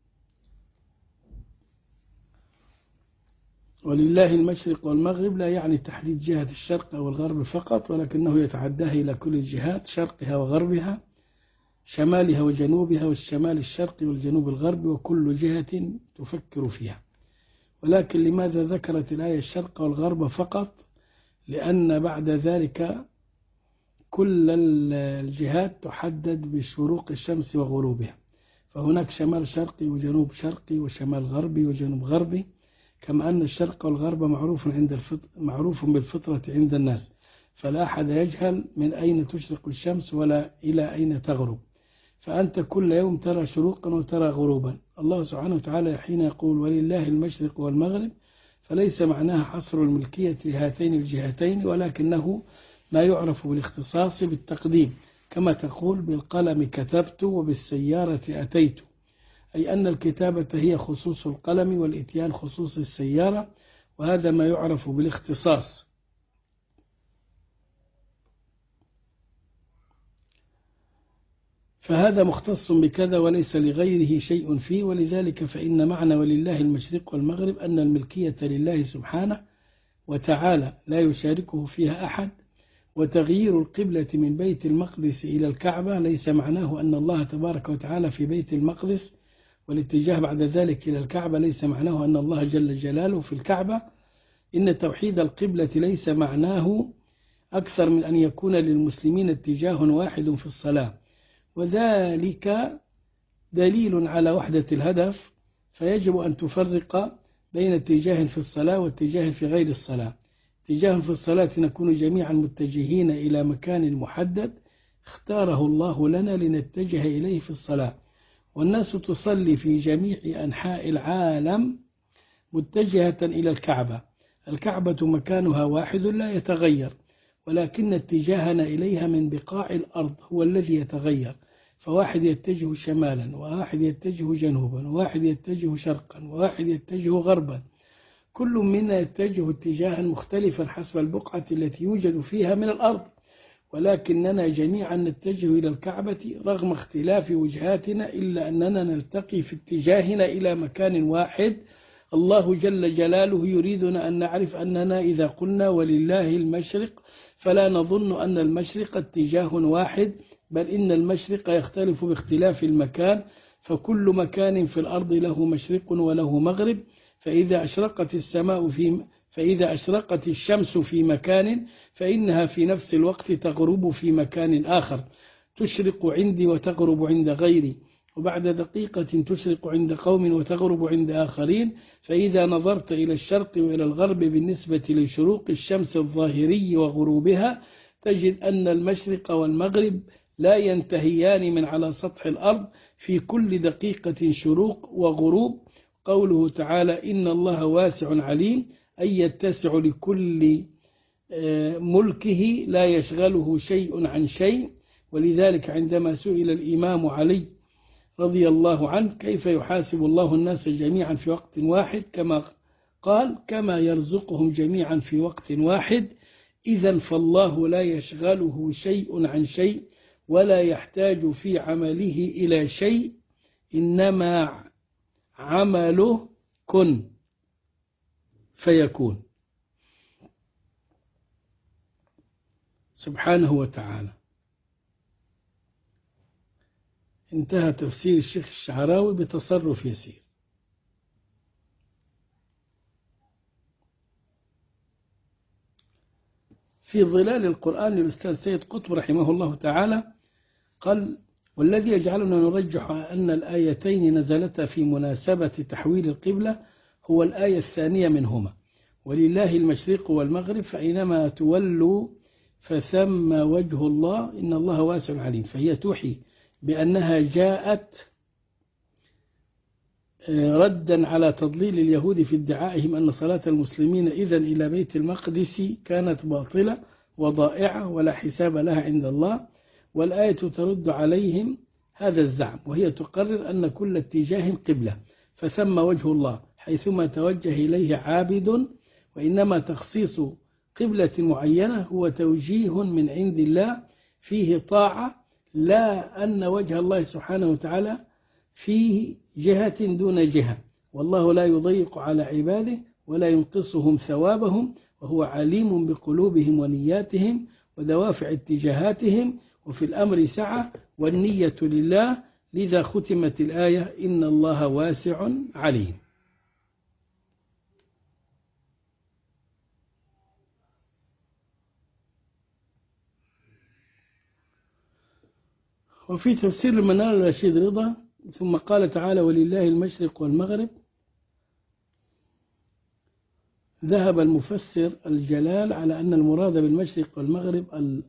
ولله المشرق والمغرب لا يعني تحديد جهة الشرق أو الغرب فقط، ولكنه يتعداه إلى كل الجهات، شرقها وغربها، شمالها وجنوبها، والشمال الشرقي والجنوب الغربي، وكل جهة تفكر فيها. ولكن لماذا ذكرت الآية الشرق والغرب فقط؟ لأن بعد ذلك كل الجهات تحدد بشروق الشمس وغروبها، فهناك شمال شرقي وجنوب شرقي وشمال غربي وجنوب غربي، كما أن الشرق والغرب معروف بالفطرة عند الناس، فلا أحد يجهل من أين تشرق الشمس ولا إلى أين تغرب، فأنت كل يوم ترى شروقا وترى غروبا. الله سبحانه وتعالى حين يقول ولله المشرق والمغرب فليس معناها حصر الملكية لهاتين الجهتين، ولكنه ما يعرف بالاختصاص بالتقديم، كما تقول بالقلم كتبت وبالسيارة أتيت، أي أن الكتابة هي خصوص القلم والإتيان خصوص السيارة، وهذا ما يعرف بالاختصاص. فهذا مختص بكذا وليس لغيره شيء فيه، ولذلك فإن معنى ولله المشرق والمغرب أن الملكية لله سبحانه وتعالى لا يشاركه فيها أحد، وتغيير القبلة من بيت المقدس إلى الكعبة ليس معناه أن الله تبارك وتعالى في بيت المقدس، والاتجاه بعد ذلك إلى الكعبة ليس معناه أن الله جل جلاله في الكعبة. إن توحيد القبلة ليس معناه أكثر من أن يكون للمسلمين اتجاه واحد في الصلاة، وذلك دليل على وحدة الهدف، فيجب أن تفرق بين اتجاه في الصلاة واتجاه في غير الصلاة. اتجاه في الصلاة نكون جميعا متجهين إلى مكان محدد اختاره الله لنا لنتجه إليه في الصلاة، والناس تصلي في جميع أنحاء العالم متجهة إلى الكعبة. الكعبة مكانها واحد لا يتغير، ولكن اتجاهنا إليها من بقاع الأرض هو الذي يتغير، فواحد يتجه شمالا، وواحد يتجه جنوبا، وواحد يتجه شرقا، وواحد يتجه غربا، كل منا يتجه اتجاها مختلفا حسب البقعة التي يوجد فيها من الأرض، ولكننا جميعا نتجه إلى الكعبة رغم اختلاف وجهاتنا، إلا أننا نلتقي في اتجاهنا إلى مكان واحد. الله جل جلاله يريدنا أن نعرف أننا إذا قلنا ولله المشرق فلا نظن أن المشرق اتجاه واحد، بل إن المشرق يختلف باختلاف المكان، فكل مكان في الأرض له مشرق وله مغرب. فإذا أشرقت الشمس في مكان فإنها في نفس الوقت تغرب في مكان آخر، تشرق عندي وتغرب عند غيري، وبعد دقيقة تشرق عند قوم وتغرب عند آخرين. فإذا نظرت إلى الشرق وإلى الغرب بالنسبة لشروق الشمس الظاهري وغروبها تجد أن المشرق والمغرب لا ينتهيان من على سطح الأرض، في كل دقيقة شروق وغروب. قوله تعالى إن الله واسع عليم، أي يتسع لكل ملكه لا يشغله شيء عن شيء. ولذلك عندما سئل الإمام علي رضي الله عنه كيف يحاسب الله الناس جميعا في وقت واحد، قال كما يرزقهم جميعا في وقت واحد، إذا فالله لا يشغله شيء عن شيء ولا يحتاج في عمله إلى شيء، إنما عمله كن فيكون سبحانه وتعالى. انتهى تفسير الشيخ الشعراوي بتصرف يسير. في ظلال القرآن للأستاذ سيد قطب رحمه الله تعالى قال والذي يجعلنا نرجح أن الآيتين نزلتا في مناسبة تحويل القبلة هو الآية الثانية منهما، ولله المشرق والمغرب فأينما تولوا فثم وجه الله إن الله واسع عليم، فهي توحي بأنها جاءت ردا على تضليل اليهود في ادعائهم أن صلاة المسلمين إذن إلى بيت المقدس كانت باطلة وضائعة ولا حساب لها عند الله، والآية ترد عليهم هذا الزعم، وهي تقرر أن كل اتجاه قبلة، فثم وجه الله حيثما توجه إليه عابد، وإنما تخصيص قبلة معينة هو توجيه من عند الله فيه طاعة، لا أن وجه الله سبحانه وتعالى فيه جهة دون جهة، والله لا يضيق على عباده ولا ينقصهم ثوابهم، وهو عليم بقلوبهم ونياتهم ودوافع اتجاهاتهم، وفي الأمر سعة والنية لله، لذا ختمت الآية إن الله واسع عليم. وفي تفسير المنار الرشيد رضا ثم قال تعالى ولله المشرق والمغرب، ذهب المفسر الجلال على أن المراد بالمشرق والمغرب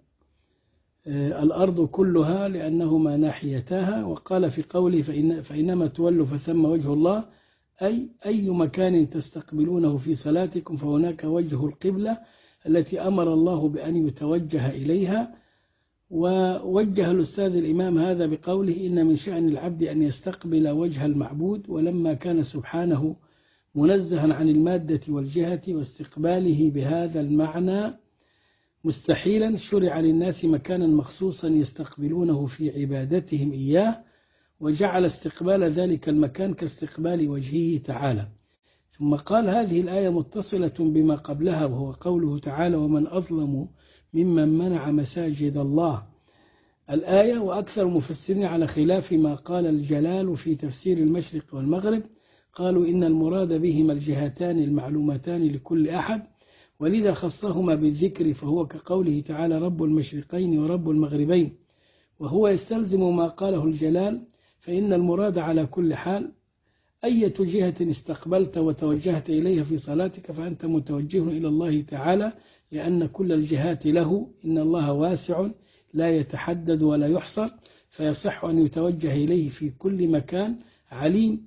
الأرض كلها لأنهما ناحيتاها، وقال في قوله فإنما تولوا فثم وجه الله أي مكان تستقبلونه في صلاتكم فهناك وجه القبلة التي أمر الله بأن يتوجه إليها. ووجه الأستاذ الإمام هذا بقوله إن من شأن العبد أن يستقبل وجه المعبود، ولما كان سبحانه منزها عن المادة والجهة واستقباله بهذا المعنى مستحيلا شرع للناس مكانا مخصوصا يستقبلونه في عبادتهم إياه، وجعل استقبال ذلك المكان كاستقبال وجهه تعالى. ثم قال هذه الآية متصلة بما قبلها، وهو قوله تعالى ومن أظلم ممن منع مساجد الله الآية. وأكثر المفسرين على خلاف ما قال الجلال في تفسير المشرق والمغرب قالوا إن المراد بهما الجهتان المعلومتان لكل أحد، ولذا خصهما بالذكر، فهو كقوله تعالى رب المشرقين ورب المغربين، وهو يستلزم ما قاله الجلال، فإن المراد على كل حال أية جهة استقبلت وتوجهت إليها في صلاتك فأنت متوجه إلى الله تعالى، لأن كل الجهات له، إن الله واسع لا يتحدد ولا يحصر، فيصح أن يتوجه إليه في كل مكان، عليم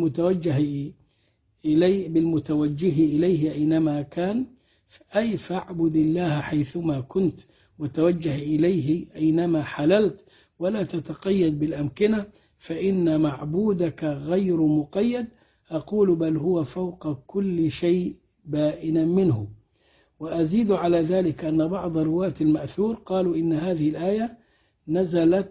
بالمتوجه إليه أينما كان، أي فاعبد الله حيثما كنت وتوجه إليه أينما حللت، ولا تتقيد بالأمكنة، فإن معبودك غير مقيد. أقول بل هو فوق كل شيء بائنا منه. وأزيد على ذلك أن بعض رواة المأثور قالوا إن هذه الآية نزلت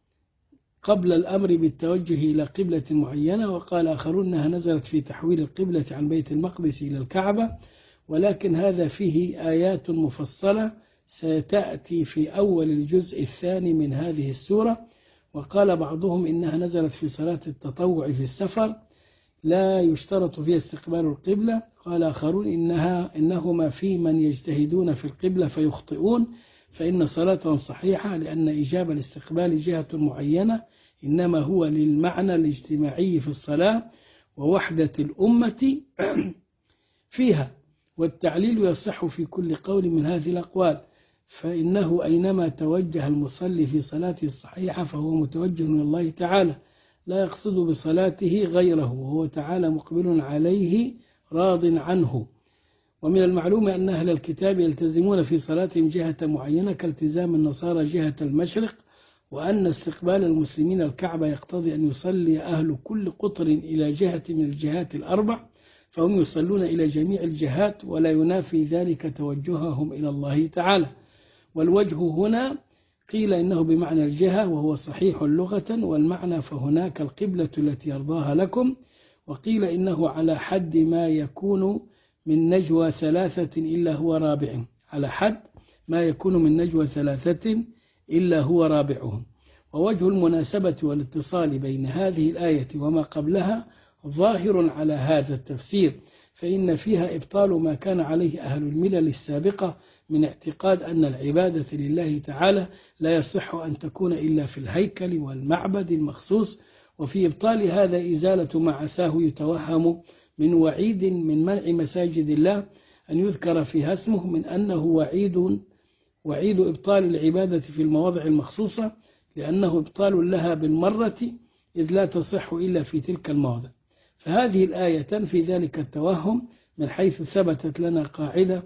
قبل الأمر بالتوجه إلى قبلة معينة، وقال آخرون أنها نزلت في تحويل القبلة عن بيت المقدس إلى الكعبة، ولكن هذا فيه آيات مفصلة ستأتي في أول الجزء الثاني من هذه السورة. وقال بعضهم إنها نزلت في صلاة التطوع في السفر لا يشترط فيها استقبال القبلة. قال آخرون إنهما في من يجتهدون في القبلة فيخطئون، فإن صلاتهم صحيحة، لأن إجابة الاستقبال جهة معينة إنما هو للمعنى الاجتماعي في الصلاة ووحدة الأمة فيها، والتعليل يصح في كل قول من هذه الأقوال، فإنه أينما توجه المصلي في صلاته الصحيحة فهو متوجه من الله تعالى، لا يقصد بصلاته غيره، وهو تعالى مقبل عليه راض عنه. ومن المعلوم أن أهل الكتاب يلتزمون في صلاتهم جهة معينة كالتزام النصارى جهة المشرق، وأن استقبال المسلمين الكعبة يقتضي أن يصلي أهل كل قطر إلى جهة من الجهات الأربع، فهم يصلون إلى جميع الجهات، ولا ينافي ذلك توجههم إلى الله تعالى. والوجه هنا قيل إنه بمعنى الجهة، وهو صحيح لغة، والمعنى فهناك القبلة التي يرضاها لكم. وقيل إنه على حد ما يكون من نجوى ثلاثة إلا هو رابعهم، على حد ما يكون من نجوى ثلاثة إلا هو رابعهم. ووجه المناسبة والاتصال بين هذه الآية وما قبلها ظاهر على هذا التفسير، فإن فيها إبطال ما كان عليه أهل الملل السابقة من اعتقاد أن العبادة لله تعالى لا يصح أن تكون إلا في الهيكل والمعبد المخصوص، وفي إبطال هذا إزالة ما عساه يتوهم من وعيد من منع مساجد الله أن يذكر فيها اسمه، من أنه وعيد إبطال العبادة في المواضع المخصوصة، لأنه إبطال لها بالمرة إذ لا تصح إلا في تلك المواضع. فهذه الآية تنفي ذلك التوهم من حيث ثبتت لنا قاعدة،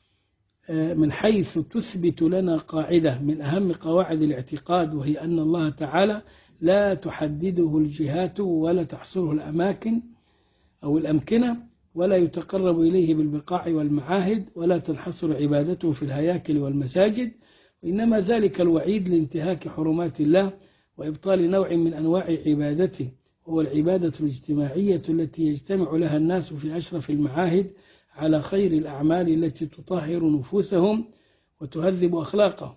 من حيث تثبت لنا قاعدة من أهم قواعد الاعتقاد، وهي أن الله تعالى لا تحدده الجهات ولا تحصره الأماكن أو الأمكنة، ولا يتقرب إليه بالبقاع والمعاهد، ولا تنحصر عبادته في الهياكل والمساجد، وإنما ذلك الوعيد لانتهاك حرمات الله وإبطال نوع من أنواع عبادته، وهو العبادة الاجتماعية التي يجتمع لها الناس في أشرف المعاهد على خير الأعمال التي تطهر نفوسهم وتهذب أخلاقهم.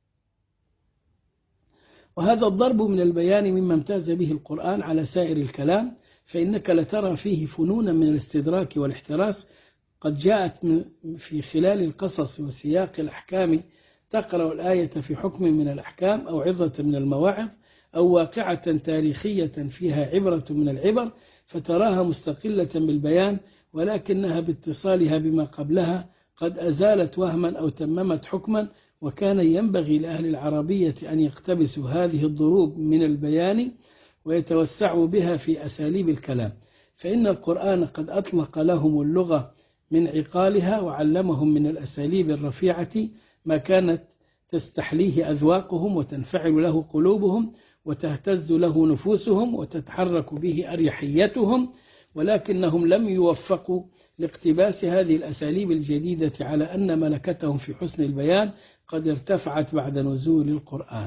وهذا الضرب من البيان مما امتاز به القرآن على سائر الكلام، فإنك لترى فيه فنونا من الاستدراك والاحتراس قد جاءت في خلال القصص وسياق الأحكام، تقرأ الآية في حكم من الأحكام أو عظة من المواعظ أو واقعة تاريخية فيها عبرة من العبر، فتراها مستقلة بالبيان، ولكنها باتصالها بما قبلها قد أزالت وهما أو تممت حكما. وكان ينبغي لأهل العربية أن يقتبسوا هذه الضروب من البيان ويتوسعوا بها في أساليب الكلام، فإن القرآن قد أطلق لهم اللغة من عقالها، وعلمهم من الأساليب الرفيعة ما كانت تستحليه أذواقهم وتنفعل له قلوبهم وتهتز له نفوسهم وتتحرك به أريحيتهم، ولكنهم لم يوفقوا لاقتباس هذه الأساليب الجديدة، على أن ملكتهم في حسن البيان قد ارتفعت بعد نزول القرآن.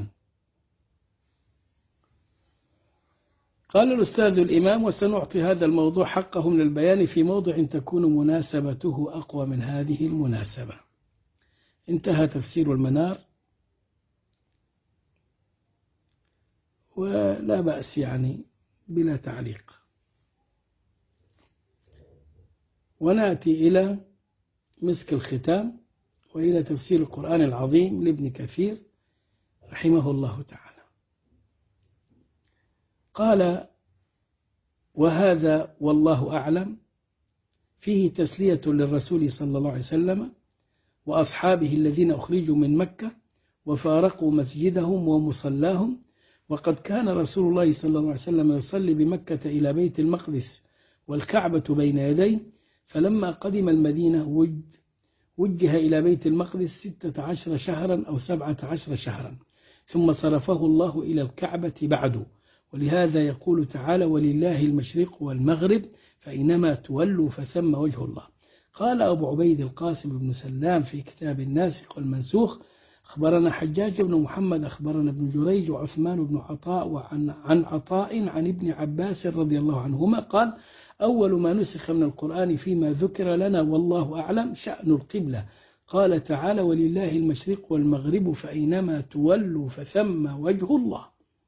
قال الأستاذ الإمام: وسنعطي هذا الموضوع حقه من البيان في موضع تكون مناسبته أقوى من هذه المناسبة. انتهى تفسير المنار، ولا بأس يعني بلا تعليق. ونأتي إلى مسك الختام وإلى تفسير القرآن العظيم لابن كثير رحمه الله تعالى. قال: وهذا والله أعلم فيه تسلية للرسول صلى الله عليه وسلم وأصحابه الذين أخرجوا من مكة وفارقوا مسجدهم ومصلاهم، وقد كان رسول الله صلى الله عليه وسلم يصلي بمكة إلى بيت المقدس والكعبة بين يديه، فلما قدم المدينة وجه إلى بيت المقدس 16 شهرا أو 17 شهرا، ثم صرفه الله إلى الكعبة بعد. ولهذا يقول تعالى: ولله المشرق والمغرب فإنما تولوا فثم وجه الله. قال أبو عبيد القاسم بن سلام في كتاب الناسخ والمنسوخ: أخبرنا حجاج بن محمد أخبرنا ابن جريج وعثمان بن عطاء عن عطاء عن ابن عباس رضي الله عنهما قال: أول ما نسخ من القرآن فيما ذكر لنا والله أعلم شأن القبلة. قال تعالى: ولله المشرق والمغرب فأينما تولوا فثم وجه الله.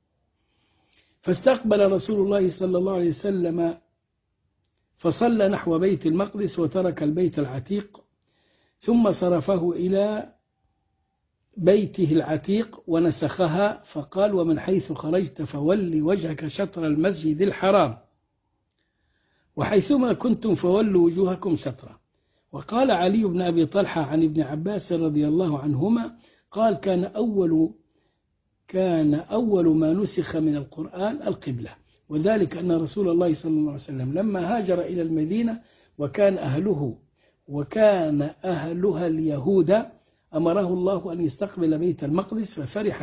فاستقبل رسول الله صلى الله عليه وسلم فصلى نحو بيت المقدس وترك البيت العتيق، ثم صرفه إلى بيته العتيق ونسخها، فقال: ومن حيث خرجت فول وجهك شطر المسجد الحرام وحيثما كنتم فولوا وجوهكم شطره. وقال علي بن أبي طلحة عن ابن عباس رضي الله عنهما قال: كان أول ما نسخ من القرآن القبلة، وذلك أن رسول الله صلى الله عليه وسلم لما هاجر إلى المدينة وكان أهلها اليهود أمره الله أن يستقبل بيت المقدس،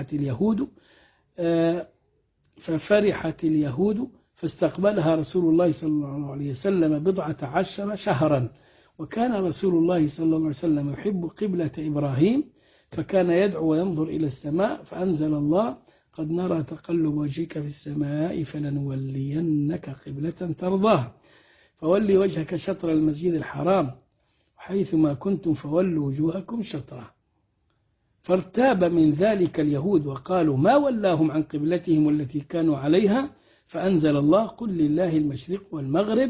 ففرحت اليهود فاستقبلها رسول الله صلى الله عليه وسلم 14 شهرا. وكان رسول الله صلى الله عليه وسلم يحب قبلة إبراهيم، فكان يدعو وينظر إلى السماء، فأنزل الله: قد نرى تقلب وجهك في السماء فلنولينك قبلة ترضاها فولي وجهك شطر المسجد الحرام وحيثما كنتم فولوا وجوهكم شطره. فارتاب من ذلك اليهود وقالوا: ما ولاهم عن قبلتهم التي كانوا عليها؟ فأنزل الله: قل لله المشرق والمغرب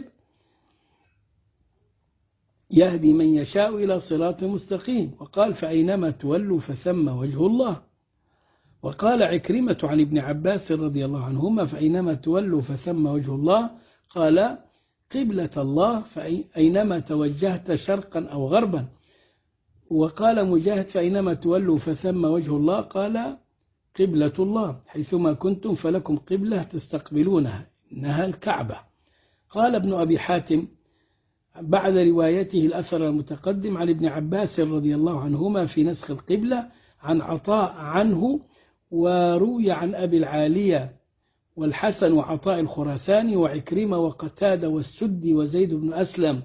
يهدي من يشاء إلى صراط مستقيم. وقال: فأينما تولوا فثم وجه الله. وقال عكرمة عن ابن عباس رضي الله عنهما: فأينما تولوا فثم وجه الله. قال: قبلة الله فأينما توجهت شرقا أو غربا. وقال مجاهد: فأينما تولوا فثم وجه الله. قال: قبلة الله حيثما كنتم فلكم قبلة تستقبلونها إنها الكعبة. قال ابن أبي حاتم بعد روايته الأثر المتقدم عن ابن عباس رضي الله عنهما في نسخ القبلة عن عطاء عنه، وروي عن أبي العالية والحسن وعطاء الخراساني وعكرمة وقتادة والسدي وزيد بن أسلم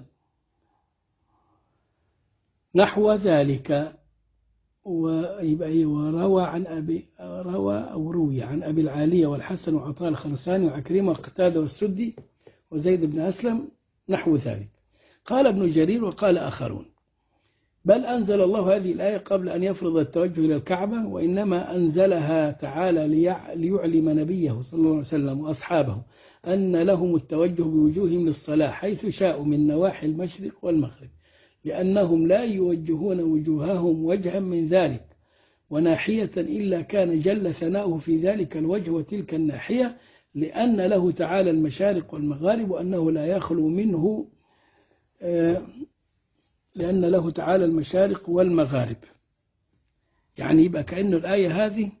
نحو ذلك. وروى عن أبي العالية والحسن وعطاء الخراساني وعكرمة وقتادة والسدي وزيد بن أسلم نحو ذلك. قال ابن جرير: وقال آخرون: بل أنزل الله هذه الآية قبل أن يفرض التوجه إلى الكعبة، وإنما أنزلها تعالى ليعلم نبيه صلى الله عليه وسلم وأصحابه أن لهم التوجه بوجوههم للصلاة حيث شاءوا من نواحي المشرق والمغرب، لأنهم لا يوجهون وجوههم وجها من ذلك وناحية إلا كان جل ثناؤه في ذلك الوجه وتلك الناحية، لأن له تعالى المشارق والمغارب وأنه لا يخلو منه، لأن له تعالى المشارق والمغارب. يعني يبقى كأنه الآية هذه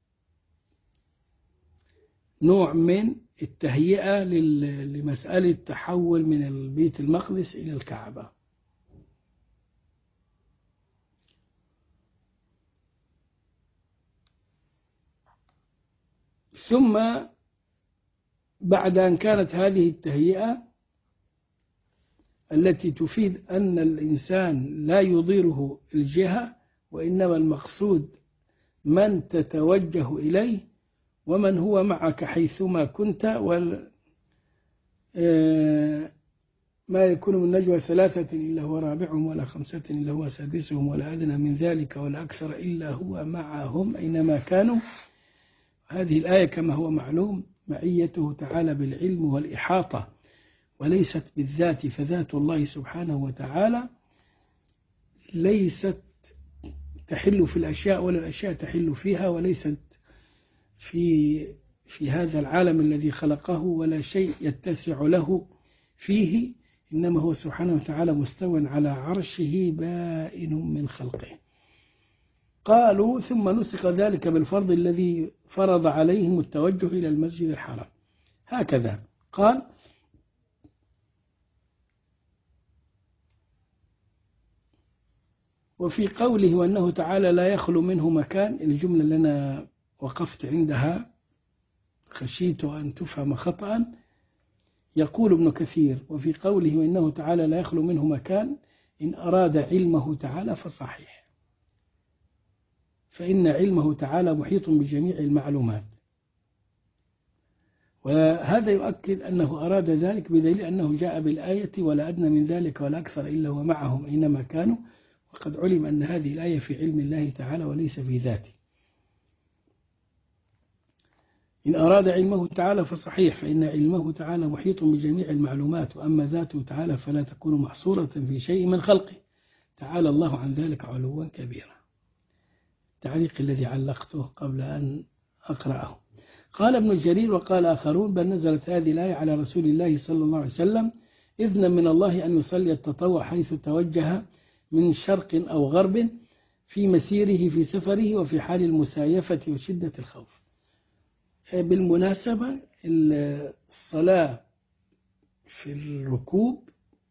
نوع من التهيئة لمسألة تحول من البيت المقدس إلى الكعبة. ثم بعد أن كانت هذه التهيئة التي تفيد أن الإنسان لا يضيره الجهة، وإنما المقصود من تتوجه إليه ومن هو معك حيثما كنت، ما يكون من نجوى 3 إلا هو رابعهم ولا 5 إلا هو سادسهم ولا أدنى من ذلك ولا أكثر إلا هو معهم أينما كانوا. هذه الآية كما هو معلوم معيته تعالى بالعلم والإحاطة وليست بالذات، فذات الله سبحانه وتعالى ليست تحل في الأشياء ولا الأشياء تحل فيها، وليست في هذا العالم الذي خلقه ولا شيء يتسع له فيه، إنما هو سبحانه وتعالى مستو على عرشه بائن من خلقه. قالوا ثم نسق ذلك بالفرض الذي فرض عليهم التوجه إلى المسجد الحرام. هكذا قال: وفي قوله وأنه تعالى لا يخلو منه مكان، الجملة اللي أنا وقفت عندها خشيت أن تفهم خطأ. يقول ابن كثير: وفي قوله وإنه تعالى لا يخلو منه مكان، إن أراد علمه تعالى فصحيح، فإن علمه تعالى محيط بجميع المعلومات. وهذا يؤكد أنه أراد ذلك بدليل أنه جاء بالآية: ولا أدنى من ذلك ولا أكثر إلا هو معهم أينما كانوا. وقد علم أن هذه الآية في علم الله تعالى وليس في ذاته. إن أراد علمه تعالى فصحيح، فإن علمه تعالى محيط بجميع المعلومات، وأما ذاته تعالى فلا تكون محصورة في شيء من خلقه، تعالى الله عن ذلك علوا كبيرا. التعليق الذي علقته قبل أن أقرأه: قال ابن جرير وقال آخرون: بل نزلت هذه الآية على رسول الله صلى الله عليه وسلم إذنا من الله أن يصلي التطوع حيث توجه من شرق أو غرب في مسيره في سفره وفي حال المسايفة وشدة الخوف. بالمناسبة الصلاة في الركوب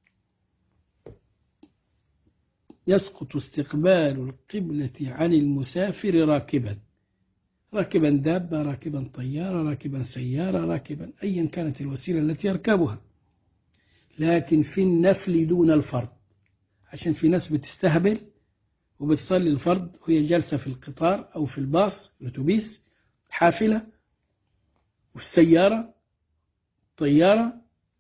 يسقط استقبال القبلة عن المسافر راكبا دابة، راكبا طيارة، راكبا سيارة، راكبا أيا كانت الوسيلة التي يركبها، لكن في النفل دون الفرض، عشان في ناس بتستهبل وبتصلي الفرض وهي جالسة في القطار أو في الباص الأتوبيس حافلة والسيارة طيارة،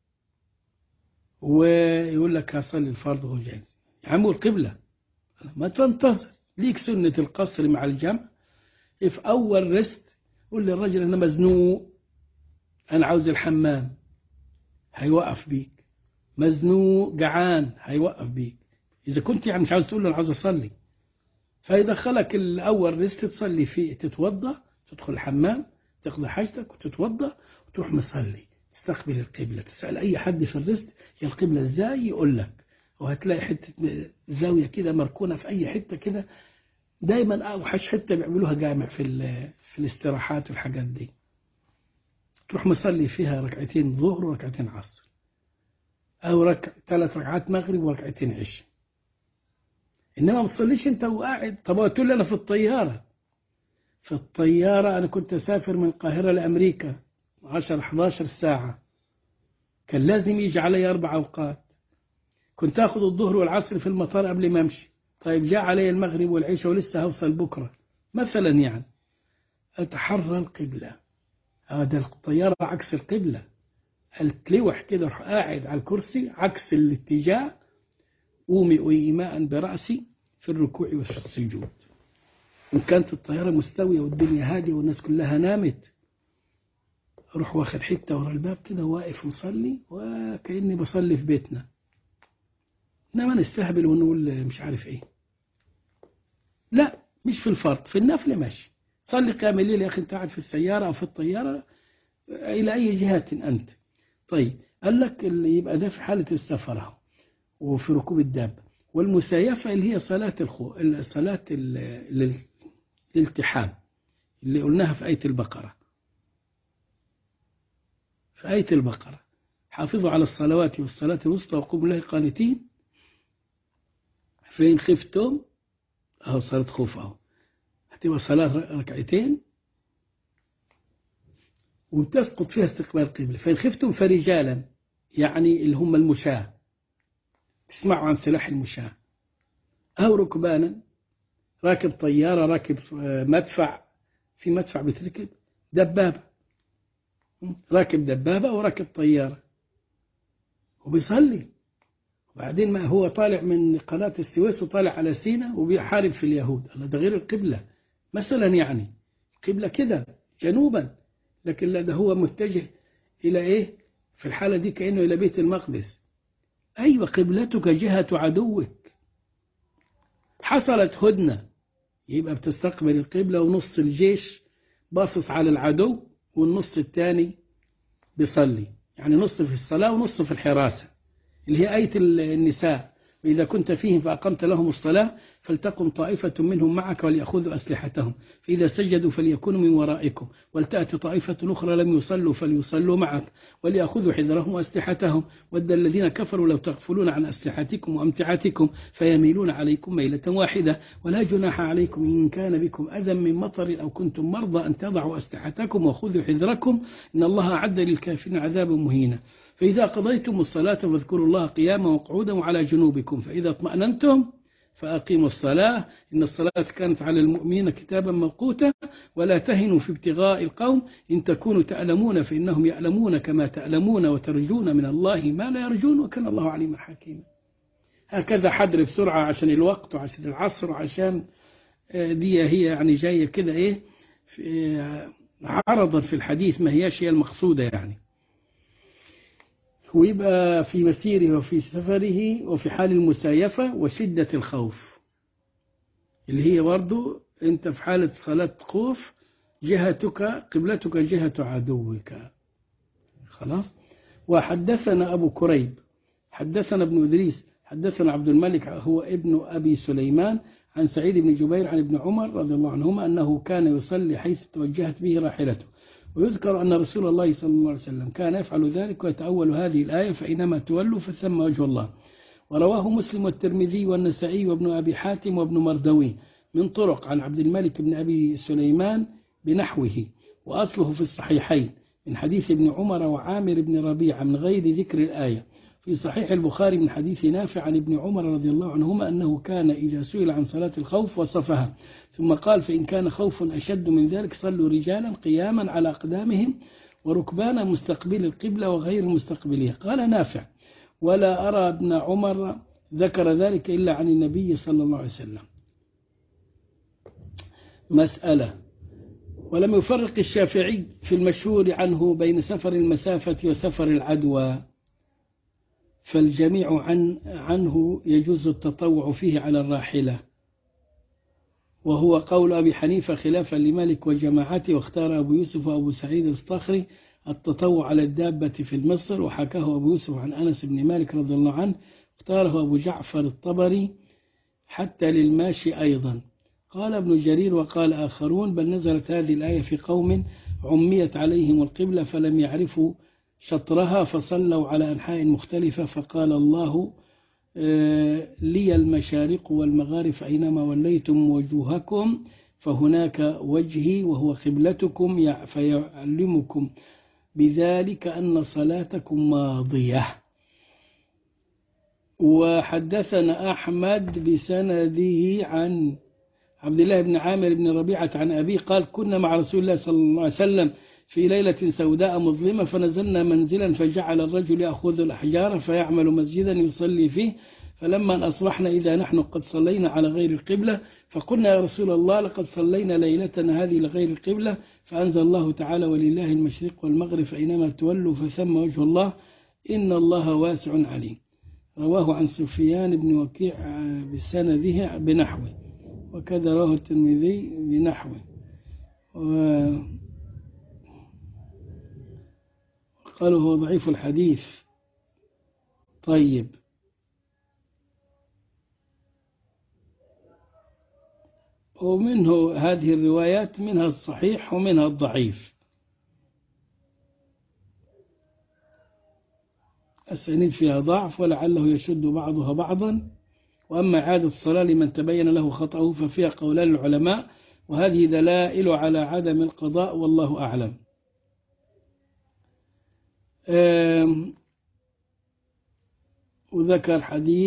ويقول لك هصلي الفرض وهو جاهز. يا عمو القبلة ما تنتظر، ليك سنة القصر مع الجمع. في أول رست قول للرجل أنا مزنوق، أنا عاوز الحمام، هيوقف بيك. مزنوق جعان هيوقف بيك. إذا كنت يعني مش عاوز تقول له أنا عاوز أصلي، فيدخلك الأول رست تصلي فيه، تتوضأ، تدخل الحمام، تاخذ حاجتك وتتوضأ وتروح مصلي، تستقبل القبلة. تسأل أي حد في الرست هي القبلة إزاي، يقول لك. وهتلاقي حتة زاوية كده مركونة في أي حتة كده، دايما أوحش حتة بيعملوها جامع في الاستراحات والحاجات دي، تروح مصلي فيها ركعتين ظهر وركعتين عصر، أو 3 ركعات مغرب وركعتين عشاء. إنما ما تصليش أنت وقاعد. طب تقول لي أنا في الطيارة. في الطيارة أنا كنت أسافر من القاهرة لأمريكا 10-11 ساعة، كان لازم يجي علي 4 أوقات. كنت أخذ الظهر والعصر في المطار قبل ما أمشي، طيب جاء علي المغرب والعشاء ولسه هوصل بكرة مثلا، يعني أتحرى القبلة. هذا الطيارة عكس القبلة، التلوح كده، روح قاعد على الكرسي عكس الاتجاه، أومئ إيماء برأسي في الركوع وفي السجود. إن كانت الطيارة مستوية والدنيا هادية والناس كلها نامت، أروح واخد حتة ورا الباب كده واقف مصلي وكأني بصلي في بيتنا. إنما نستهبل ونقول مش عارف إيه. لا، مش في الفرض، في النفل ماشي. صلي قيام الليل يا أخي أنت قاعد في السيارة أو في الطيارة إلى أي جهة أنت. طيب قال لك اللي يبقى ده في حالة السفر وفي ركوب الدابة. والمسايفة اللي هي صلاة الالتحام اللي قلناها في آية البقرة. في آية البقرة حافظوا على الصلوات والصلاة الوسطى وقوموا لله قانتين فإن خفتم، أهو صلاة خوف، أهو هتبقى صلاة ركعتين وتسقط فيها استقبال القبلة. فإن خفتم فرجالا، يعني اللي هم المشاة، تسمعوا عن سلاح المشاة، أو ركبانا، راكب طيارة، راكب مدفع، في مدفع بتركب دبابة، راكب دبابة وراكب طيارة وبيصلي، وبعدين ما هو طالع من قناة السويس وطالع على سينا وبيحارب في اليهود. الله، ده غير القبلة مثلا، يعني القبلة كده جنوبا، لكن لا، ده هو متجه إلى إيه في الحالة دي؟ كأنه إلى بيت المقدس. أيوة، قبلتك جهة عدوك. حصلت هدنة يبقى بتستقبل القبلة ونص الجيش باصص على العدو والنص الثاني بيصلي، يعني نص في الصلاة ونص في الحراسة، اللي هي آية النساء: وإذا كنت فيهم فأقمت لهم الصلاة فلتقم طائفة منهم معك وليأخذوا أسلحتهم فإذا سجدوا فليكونوا من ورائكم ولتأتي طائفة أخرى لم يصلوا فليصلوا معك وليأخذوا حذرهم وأسلحتهم ود الذين كفروا لو تغفلون عن أسلحتكم وأمتعتكم فيميلون عليكم ميلة واحدة ولا جناح عليكم إن كان بكم أذى من مطر أو كنتم مرضى أن تضعوا أسلحتكم وخذوا حذركم إن الله أعد للكافرين عذابا مهينا. فإذا قضيتم الصلاة فاذكروا الله قياما وقعودا وعلى جنوبكم فإذا اطمأننتم فأقيموا الصلاة إن الصلاة كانت على المؤمنين كتابا موقوتا ولا تهنوا في ابتغاء القوم إن تكونوا تألمون فإنهم يألمون كما تألمون وترجون من الله ما لا يرجون وكان الله عليما حكيما. هكذا حدر بسرعة عشان الوقت وعشان العصر وعشان دي هي يعني جاية كده إيه عرضا في الحديث ما هياش هي المقصودة يعني. ويبقى في مسيره وفي سفره وفي حال المسايفة وشدة الخوف اللي هي برضو انت في حالة صلاة خوف جهتك قبلتك جهة عدوك. خلاص. وحدثنا أبو كريب حدثنا ابن إدريس حدثنا عبد الملك هو ابن أبي سليمان عن سعيد بن جبير عن ابن عمر رضي الله عنهما أنه كان يصلي حيث توجهت به راحلته ويذكر أن رسول الله صلى الله عليه وسلم كان يفعل ذلك ويتأول هذه الآية فإنما تولوا فثم وجه الله. ورواه مسلم والترمذي والنسائي وابن أبي حاتم وابن مردوي من طرق عن عبد الملك بن أبي سليمان بنحوه وأصله في الصحيحين من حديث ابن عمر وعامر بن ربيعة من غير ذكر الآية. في صحيح البخاري من حديث نافع عن ابن عمر رضي الله عنهما أنه كان إذا سئل عن صلاة الخوف وصفها ثم قال فإن كان خوف أشد من ذلك صلوا رجالا قياما على أقدامهم وركبانا مستقبل القبلة وغير مستقبلها. قال نافع ولا أرى ابن عمر ذكر ذلك إلا عن النبي صلى الله عليه وسلم. مسألة ولم يفرق الشافعي في المشهور عنه بين سفر المسافة وسفر العدوى فالجميع عنه يجوز التطوع فيه على الراحلة وهو قول أبي حنيفة خلافا لمالك وجماعته واختار أبو يوسف وأبو سعيد الصخري التطوع على الدابة في المصر وحكاه أبو يوسف عن أنس بن مالك رضي الله عنه اختاره أبو جعفر الطبري حتى للماشي أيضا. قال ابن جرير وقال آخرون بل نزلت هذه الآية في قوم عميت عليهم القبلة فلم يعرفوا شطرها فصلوا على أنحاء مختلفة فقال الله لي المشارق والمغارب أينما وليتم وجوهكم فهناك وجهي وهو قبلتكم فيعلمكم بذلك أن صلاتكم ماضية. وحدثنا أحمد بسنده عن عبد الله بن عامر بن ربيعة عن أبيه قال كنا مع رسول الله صلى الله عليه وسلم في ليلة سوداء مظلمة فنزلنا منزلا فجعل الرجل يأخذ الأحجار فيعمل مسجدا يصلي فيه فلما أصبحنا إذا نحن قد صلينا على غير القبلة فقلنا يا رسول الله لقد صلينا ليلتنا هذه لغير القبلة فأنزل الله تعالى ولله المشرق والمغرب فإنما تولوا فثم وجه الله إن الله واسع عليم. رواه عن سفيان بن وكيع بسنده بنحوه وكذا رواه الترمذي بنحوه قالوا هو ضعيف الحديث. طيب ومنه هذه الروايات منها الصحيح ومنها الضعيف. السند فيها ضعف ولعله يشد بعضها بعضا. وأما إعادة الصلاة لمن تبين له خطأه ففيها قولان العلماء وهذه دلائل على عدم القضاء والله أعلم. وذكر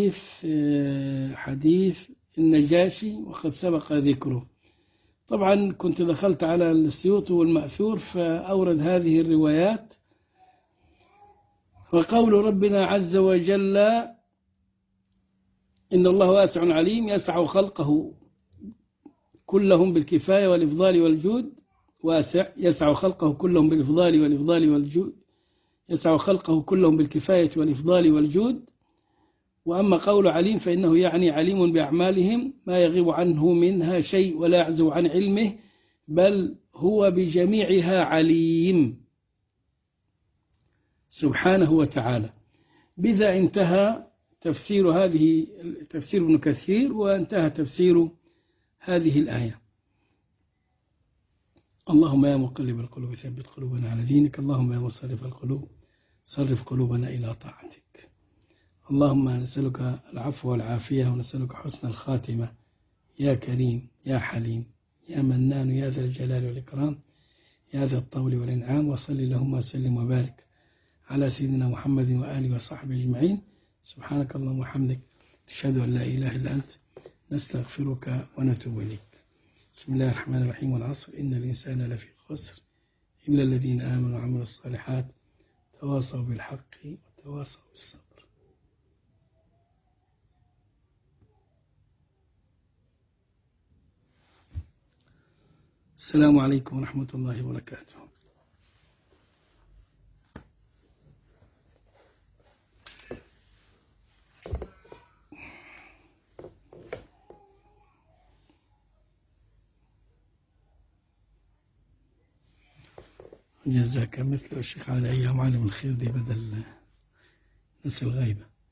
حديث النجاشي وقد سبق ذكره. طبعا كنت دخلت على السيوطي والمأثور فأورد هذه الروايات. وقول ربنا عز وجل إن الله واسع عليم يسع خلقه كلهم بالكفاية والإفضال والجود واسع يسع خلقه كلهم بالإفضال والجود يسع خلقه كلهم بالكفاية والإفضال والجود. وأما قول عليم فإنه يعني عليم بأعمالهم ما يغيب عنه منها شيء ولا يعزو عن علمه بل هو بجميعها عليم سبحانه وتعالى. بذا انتهى تفسير ابن كثير، وانتهى تفسير هذه الآية. اللهم يا مقلب القلوب ثبت قلوبنا على دينك، اللهم يا مصرف القلوب صرف قلوبنا إلى طاعتك. اللهم نسألك العفو والعافية، ونسألك حسن الخاتمة يا كريم يا حليم يا منان يا ذا الجلال والإكرام يا ذا الطول والإنعام. وصل اللهم وسلم وبارك على سيدنا محمد وآله وصحبه أجمعين. سبحانك اللهم وبحمدك، نشهد أن لا إله إلا أنت، نستغفرك ونتوب إليك. بسم الله الرحمن الرحيم. والعصر إن الإنسان لفي خسر إلا الذين آمنوا وعملوا الصالحات تواصوا بالحق وتواصوا بالصبر. السلام عليكم ورحمة الله وبركاته. جزاك مثل الشيخ على أيام عالم الخير دي بدل ناس الغيبة.